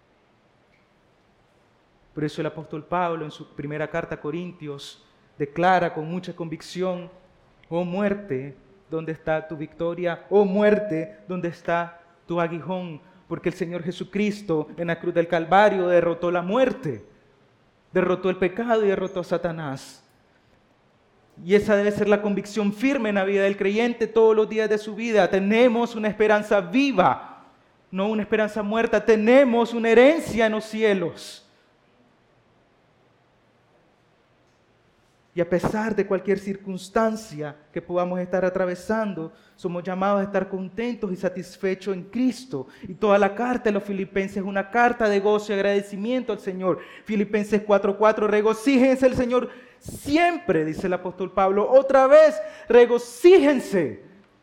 Por eso el apóstol Pablo en su primera carta a Corintios declara con mucha convicción: oh muerte, ¿dónde está tu victoria? Oh muerte, ¿dónde está tu aguijón? Porque el Señor Jesucristo en la cruz del Calvario derrotó la muerte, derrotó el pecado y derrotó a Satanás. Y esa debe ser la convicción firme en la vida del creyente todos los días de su vida. Tenemos una esperanza viva, no una esperanza muerta. Tenemos una herencia en los cielos. Y a pesar de cualquier circunstancia que podamos estar atravesando, somos llamados a estar contentos y satisfechos en Cristo. Y toda la carta de los Filipenses es una carta de gozo y agradecimiento al Señor. Filipenses cuatro cuatro, regocíjense el Señor siempre, dice el apóstol Pablo, otra vez, regocíjense,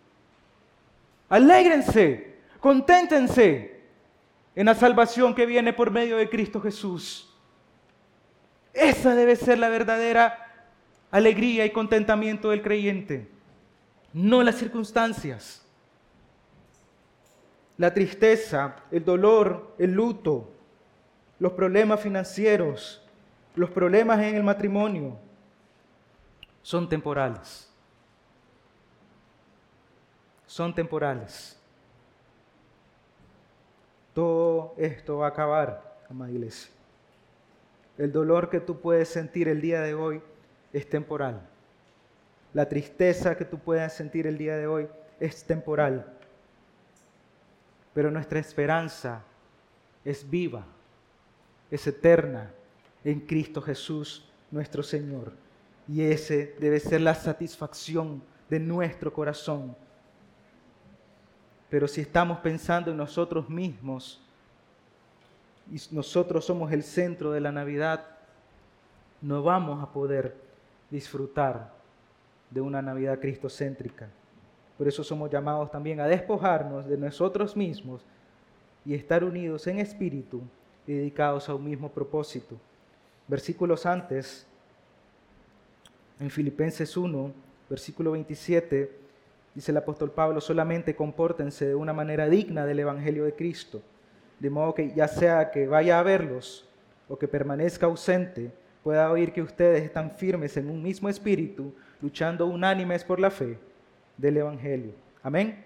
alégrense, conténtense en la salvación que viene por medio de Cristo Jesús. Esa debe ser la verdadera alegría y contentamiento del creyente, no las circunstancias, la tristeza, el dolor, el luto, los problemas financieros, los problemas en el matrimonio, son temporales. Son temporales. Todo esto va a acabar, amada iglesia. El dolor que tú puedes sentir el día de hoy es temporal. La tristeza que tú puedas sentir el día de hoy es temporal. Pero nuestra esperanza es viva, es eterna en Cristo Jesús, nuestro Señor. Y ese debe ser la satisfacción de nuestro corazón. Pero si estamos pensando en nosotros mismos y nosotros somos el centro de la Navidad, no vamos a poder disfrutar de una Navidad cristocéntrica. Por eso somos llamados también a despojarnos de nosotros mismos y estar unidos en espíritu y dedicados a un mismo propósito. Versículos antes, en Filipenses uno, versículo veintisiete, dice el apóstol Pablo: solamente compórtense de una manera digna del Evangelio de Cristo, de modo que ya sea que vaya a verlos o que permanezca ausente, pueda oír que ustedes están firmes en un mismo espíritu, luchando unánimes por la fe del Evangelio. Amén.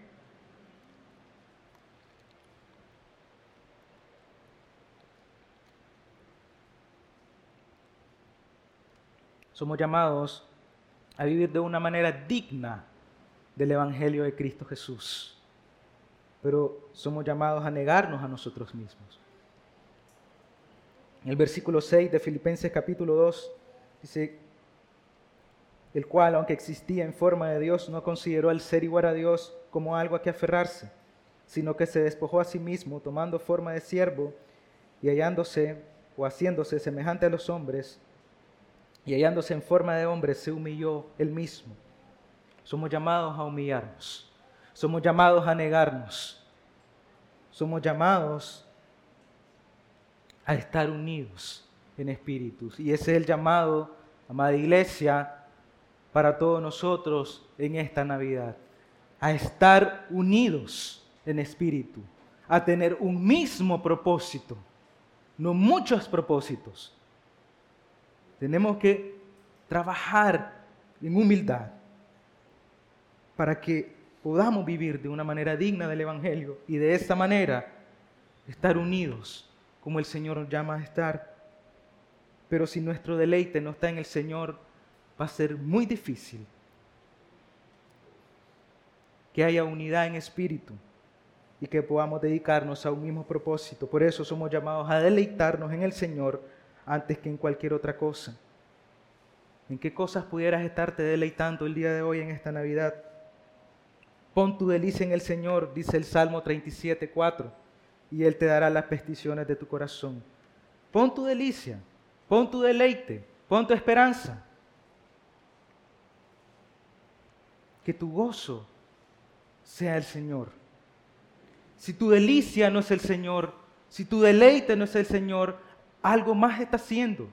Somos llamados a vivir de una manera digna del Evangelio de Cristo Jesús, pero somos llamados a negarnos a nosotros mismos. En el versículo seis de Filipenses capítulo dos dice: el cual, aunque existía en forma de Dios, no consideró al ser igual a Dios como algo a que aferrarse, sino que se despojó a sí mismo, tomando forma de siervo y hallándose o haciéndose semejante a los hombres, y hallándose en forma de hombre, se humilló él mismo. Somos llamados a humillarnos, somos llamados a negarnos, somos llamados a estar unidos en espíritus. Y ese es el llamado, amada iglesia, para todos nosotros en esta Navidad, a estar unidos en espíritu, a tener un mismo propósito, no muchos propósitos. Tenemos que trabajar en humildad para que podamos vivir de una manera digna del Evangelio y de esta manera estar unidos como el Señor nos llama a estar. Pero si nuestro deleite no está en el Señor, va a ser muy difícil que haya unidad en espíritu y que podamos dedicarnos a un mismo propósito. Por eso somos llamados a deleitarnos en el Señor antes que en cualquier otra cosa. ¿En qué cosas pudieras estarte deleitando el día de hoy en esta Navidad? Pon tu delicia en el Señor, dice el Salmo treinta y siete, cuatro, y Él te dará las peticiones de tu corazón. Pon tu delicia, pon tu deleite, pon tu esperanza. Que tu gozo sea el Señor. Si tu delicia no es el Señor, si tu deleite no es el Señor, algo más está haciendo.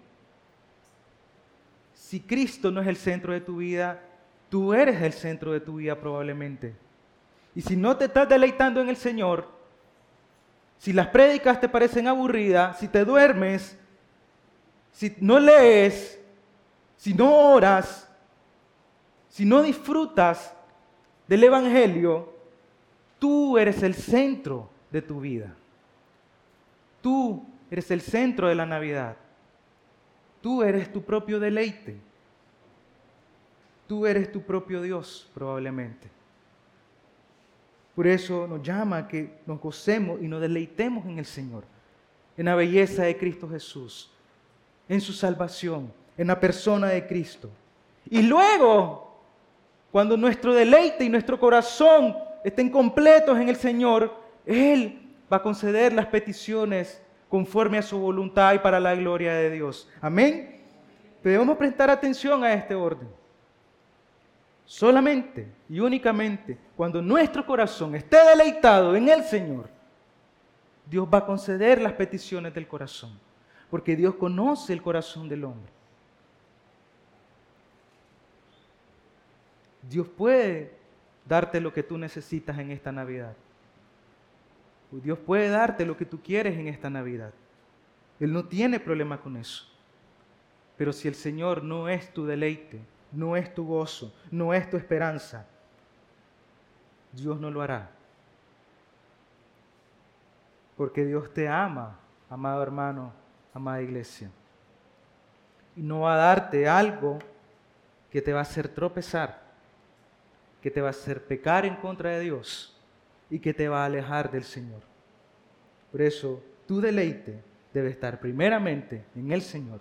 Si Cristo no es el centro de tu vida, tú eres el centro de tu vida probablemente. Y si no te estás deleitando en el Señor, si las prédicas te parecen aburridas, si te duermes, si no lees, si no oras, si no disfrutas del Evangelio, tú eres el centro de tu vida. Tú eres el centro de la Navidad. Tú eres tu propio deleite. Tú eres tu propio Dios, probablemente. Por eso nos llama a que nos gocemos y nos deleitemos en el Señor, en la belleza de Cristo Jesús, en su salvación, en la persona de Cristo. Y luego, cuando nuestro deleite y nuestro corazón estén completos en el Señor, Él va a conceder las peticiones conforme a su voluntad y para la gloria de Dios. Amén. debemos prestar atención a este orden. Solamente y únicamente cuando nuestro corazón esté deleitado en el Señor, Dios va a conceder las peticiones del corazón, porque Dios conoce el corazón del hombre. Dios puede darte lo que tú necesitas en esta Navidad. Dios puede darte lo que tú quieres en esta Navidad. Él no tiene problema con eso. Pero si el Señor no es tu deleite, no es tu gozo, no es tu esperanza, Dios no lo hará. Porque Dios te ama, amado hermano, amada iglesia. Y no va a darte algo que te va a hacer tropezar, que te va a hacer pecar en contra de Dios y que te va a alejar del Señor. Por eso, tu deleite debe estar primeramente en el Señor.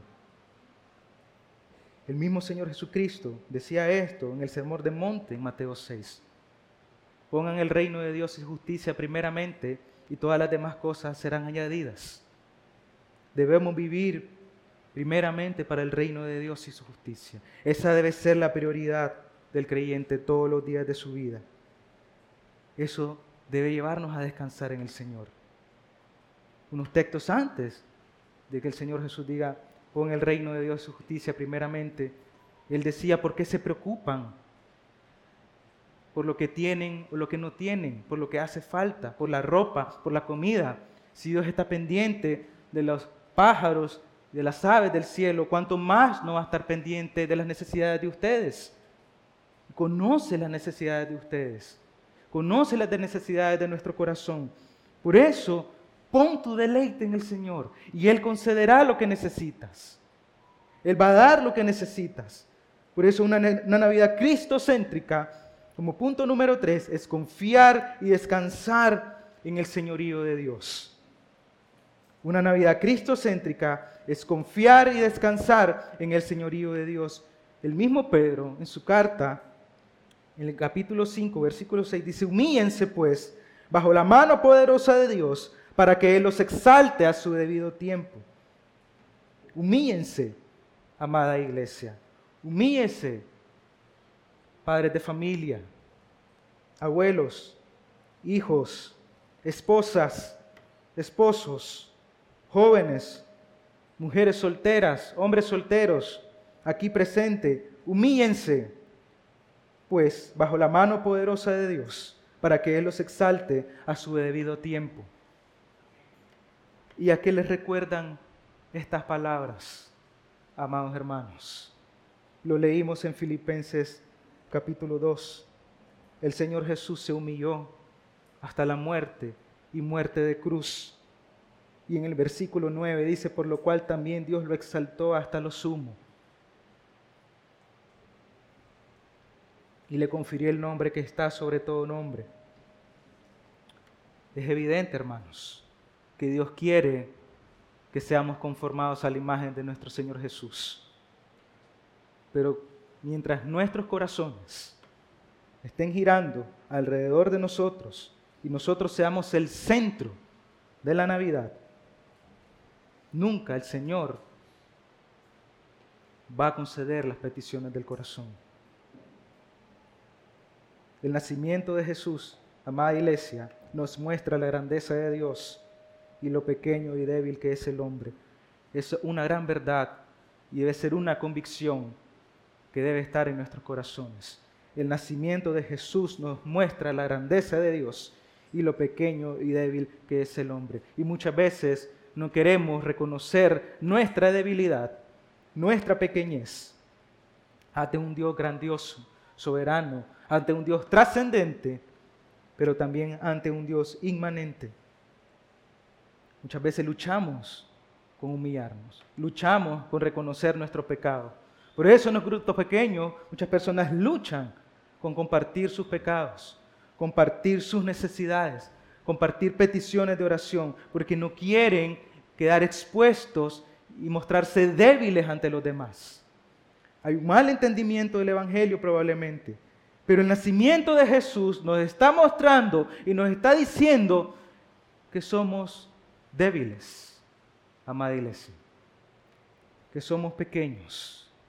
El mismo Señor Jesucristo decía esto en el Sermón del Monte, en Mateo seis. Pongan el reino de Dios y justicia primeramente y todas las demás cosas serán añadidas. Debemos vivir primeramente para el reino de Dios y su justicia. Esa debe ser la prioridad del creyente todos los días de su vida. Eso debe llevarnos a descansar en el Señor. Unos textos antes de que el Señor Jesús diga, pon el reino de Dios y su justicia primeramente, Él decía, ¿por qué se preocupan? Por lo que tienen o lo que no tienen, por lo que hace falta, por la ropa, por la comida. Si Dios está pendiente de los pájaros, de las aves del cielo, ¿cuánto más no va a estar pendiente de las necesidades de ustedes? Conoce las necesidades de ustedes. Conoce las necesidades de nuestro corazón. Por eso, pon tu deleite en el Señor y Él concederá lo que necesitas. Él va a dar lo que necesitas. Por eso una, una Navidad cristocéntrica, como punto número tres, es confiar y descansar en el señorío de Dios. Una Navidad cristocéntrica es confiar y descansar en el señorío de Dios. El mismo Pedro, en su carta, en el capítulo cinco, versículo seis, dice, humíllense pues bajo la mano poderosa de Dios para que Él los exalte a su debido tiempo. Humíllense, amada iglesia. Humíllense, padres de familia, abuelos, hijos, esposas, esposos, jóvenes, mujeres solteras, hombres solteros, aquí presente. Humíllense pues bajo la mano poderosa de Dios, para que Él los exalte a su debido tiempo. ¿Y a qué les recuerdan estas palabras, amados hermanos? Lo leímos en Filipenses capítulo dos. El Señor Jesús se humilló hasta la muerte y muerte de cruz. Y en el versículo nueve dice, por lo cual también Dios lo exaltó hasta lo sumo. Y le confirió el nombre que está sobre todo nombre. Es evidente, hermanos, que Dios quiere que seamos conformados a la imagen de nuestro Señor Jesús. Pero mientras nuestros corazones estén girando alrededor de nosotros y nosotros seamos el centro de la Navidad, nunca el Señor va a conceder las peticiones del corazón. El nacimiento de Jesús, amada iglesia, nos muestra la grandeza de Dios y lo pequeño y débil que es el hombre. Es una gran verdad y debe ser una convicción que debe estar en nuestros corazones. El nacimiento de Jesús nos muestra la grandeza de Dios y lo pequeño y débil que es el hombre. Y muchas veces no queremos reconocer nuestra debilidad, nuestra pequeñez, ante un Dios grandioso, soberano, ante un Dios trascendente, pero también ante un Dios inmanente. Muchas veces luchamos con humillarnos, luchamos con reconocer nuestro pecado. Por eso en los grupos pequeños muchas personas luchan con compartir sus pecados, compartir sus necesidades, compartir peticiones de oración, porque no quieren quedar expuestos y mostrarse débiles ante los demás. Hay un mal entendimiento del Evangelio probablemente, pero el nacimiento de Jesús nos está mostrando y nos está diciendo que somos débiles, amada iglesia, que somos pequeños,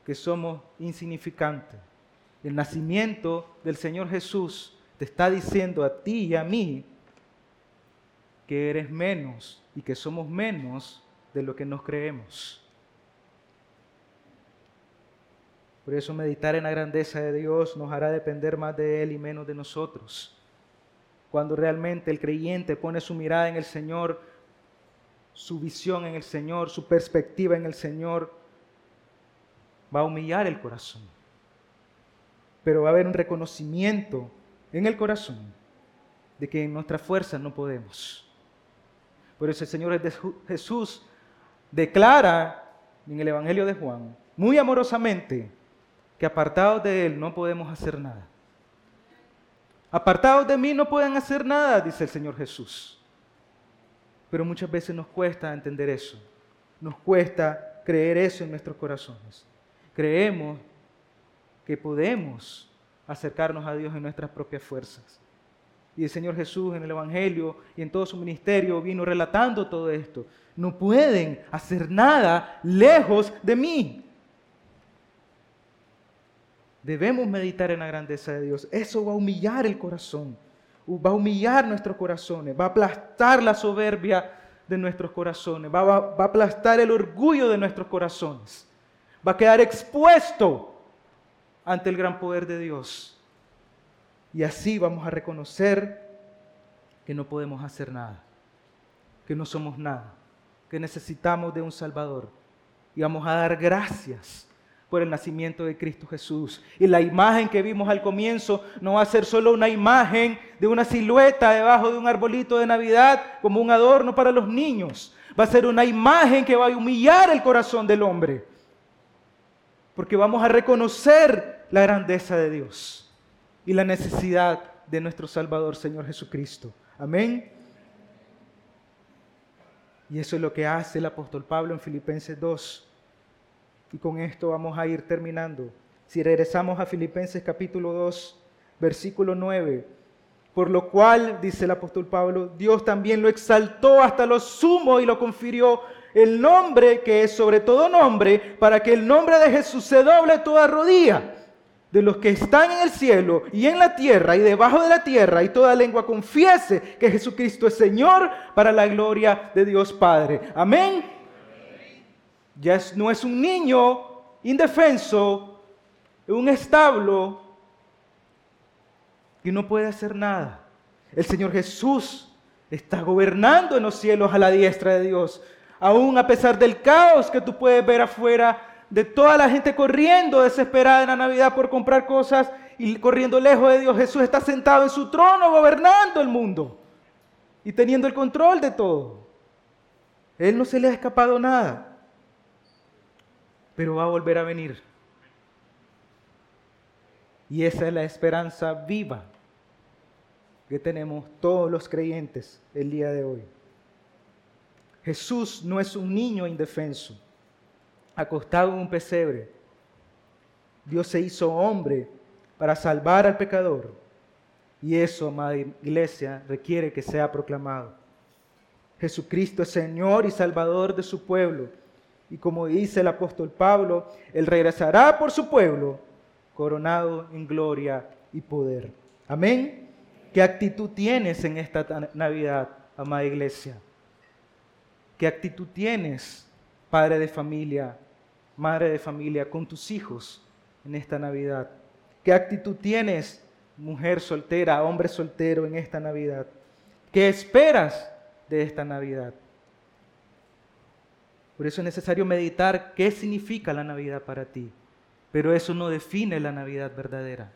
que somos insignificantes. El nacimiento del Señor Jesús te está diciendo a ti y a mí que eres menos y que somos menos de lo que nos creemos. Por eso meditar en la grandeza de Dios nos hará depender más de Él y menos de nosotros. Cuando realmente el creyente pone su mirada en el Señor, su visión en el Señor, su perspectiva en el Señor, va a humillar el corazón. Pero va a haber un reconocimiento en el corazón de que en nuestras fuerzas no podemos. Por eso el Señor Jesús declara en el Evangelio de Juan, muy amorosamente, que apartados de Él no podemos hacer nada. Apartados de mí no pueden hacer nada, dice el Señor Jesús. Pero muchas veces nos cuesta entender eso. Nos cuesta creer eso en nuestros corazones. Creemos que podemos acercarnos a Dios en nuestras propias fuerzas. Y el Señor Jesús en el Evangelio y en todo su ministerio vino relatando todo esto. No pueden hacer nada lejos de mí. Debemos meditar en la grandeza de Dios. Eso va a humillar el corazón. Va a humillar nuestros corazones. Va a aplastar la soberbia de nuestros corazones. Va, va, va a aplastar el orgullo de nuestros corazones. Va a quedar expuesto ante el gran poder de Dios. Y así vamos a reconocer que no podemos hacer nada. Que no somos nada. Que necesitamos de un Salvador. Y vamos a dar gracias por el nacimiento de Cristo Jesús. Y la imagen que vimos al comienzo no va a ser solo una imagen de una silueta debajo de un arbolito de Navidad como un adorno para los niños. Va a ser una imagen que va a humillar el corazón del hombre. Porque vamos a reconocer la grandeza de Dios y la necesidad de nuestro Salvador, Señor Jesucristo. Amén. Y eso es lo que hace el apóstol Pablo en Filipenses dos. Y con esto vamos a ir terminando. Si regresamos a Filipenses capítulo dos, versículo nueve. Por lo cual, dice el apóstol Pablo, Dios también lo exaltó hasta lo sumo y lo confirió el nombre que es sobre todo nombre, para que el nombre de Jesús se doble toda rodilla de los que están en el cielo y en la tierra y debajo de la tierra, y toda lengua confiese que Jesucristo es Señor, para la gloria de Dios Padre. Amén. Ya es, no es un niño indefenso en un establo que no puede hacer nada. El Señor Jesús está gobernando en los cielos a la diestra de Dios. Aún a pesar del caos que tú puedes ver afuera, de toda la gente corriendo desesperada en la Navidad por comprar cosas y corriendo lejos de Dios, Jesús está sentado en su trono gobernando el mundo y teniendo el control de todo. Él no se le ha escapado nada. Pero va a volver a venir. Y esa es la esperanza viva que tenemos todos los creyentes el día de hoy. Jesús no es un niño indefenso, acostado en un pesebre. Dios se hizo hombre para salvar al pecador. Y eso, amada iglesia, requiere que sea proclamado. Jesucristo es Señor y Salvador de su pueblo. Y como dice el apóstol Pablo, Él regresará por su pueblo, coronado en gloria y poder. Amén. ¿Qué actitud tienes en esta Navidad, amada iglesia? ¿Qué actitud tienes, padre de familia, madre de familia, con tus hijos en esta Navidad? ¿Qué actitud tienes, mujer soltera, hombre soltero, en esta Navidad? ¿Qué esperas de esta Navidad? Por eso es necesario meditar qué significa la Navidad para ti. Pero eso no define la Navidad verdadera.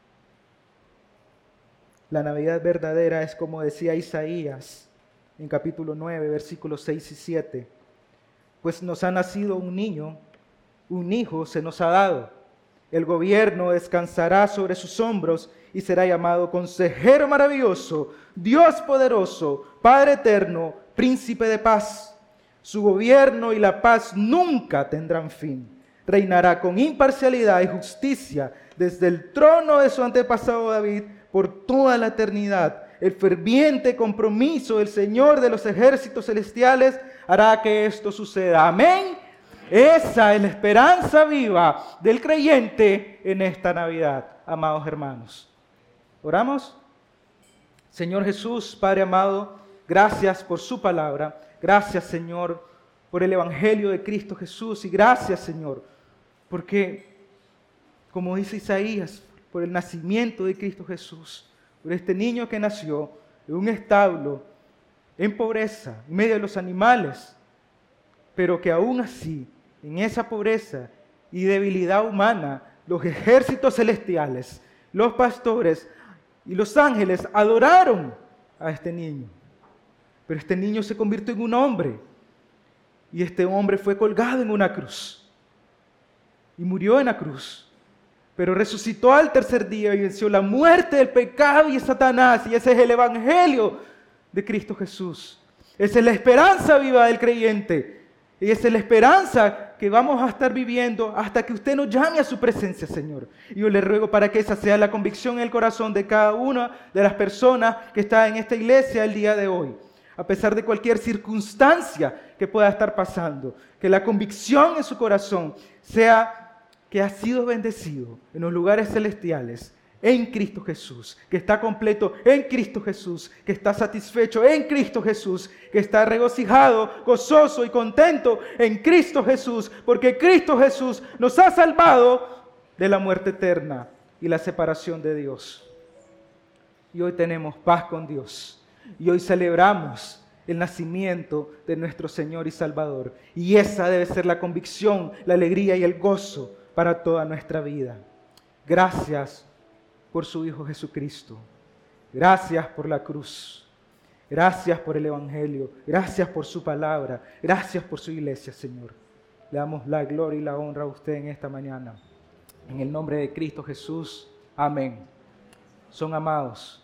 La Navidad verdadera es como decía Isaías en capítulo nueve, versículos seis y siete. Pues nos ha nacido un niño, un hijo se nos ha dado. El gobierno descansará sobre sus hombros y será llamado Consejero Maravilloso, Dios Poderoso, Padre Eterno, Príncipe de Paz. Su gobierno y la paz nunca tendrán fin. Reinará con imparcialidad y justicia desde el trono de su antepasado David por toda la eternidad. El ferviente compromiso del Señor de los ejércitos celestiales hará que esto suceda. Amén. Esa es la esperanza viva del creyente en esta Navidad, amados hermanos. ¿Oramos? Señor Jesús, Padre amado, gracias por su palabra. Gracias, Señor, por el Evangelio de Cristo Jesús. Y gracias, Señor, porque, como dice Isaías, por el nacimiento de Cristo Jesús, por este niño que nació en un establo, en pobreza, en medio de los animales, pero que aún así, en esa pobreza y debilidad humana, los ejércitos celestiales, los pastores y los ángeles adoraron a este niño. Pero este niño se convirtió en un hombre, y este hombre fue colgado en una cruz, y murió en la cruz, pero resucitó al tercer día y venció la muerte, el pecado y a Satanás, y ese es el Evangelio de Cristo Jesús. Esa es la esperanza viva del creyente. Y esa es la esperanza que vamos a estar viviendo hasta que usted nos llame a su presencia, Señor. Y yo le ruego para que esa sea la convicción en el corazón de cada una de las personas que está en esta iglesia el día de hoy. A pesar de cualquier circunstancia que pueda estar pasando, que la convicción en su corazón sea que ha sido bendecido en los lugares celestiales en Cristo Jesús, que está completo en Cristo Jesús, que está satisfecho en Cristo Jesús, que está regocijado, gozoso y contento en Cristo Jesús, porque Cristo Jesús nos ha salvado de la muerte eterna y la separación de Dios. Y hoy tenemos paz con Dios, y hoy celebramos el nacimiento de nuestro Señor y Salvador, y esa debe ser la convicción, la alegría y el gozo para toda nuestra vida. Gracias por su Hijo Jesucristo. Gracias por la cruz. Gracias por el Evangelio. Gracias por su palabra. Gracias por su iglesia, Señor. Le damos la gloria y la honra a usted en esta mañana. En el nombre de Cristo Jesús. Amén. Son amados.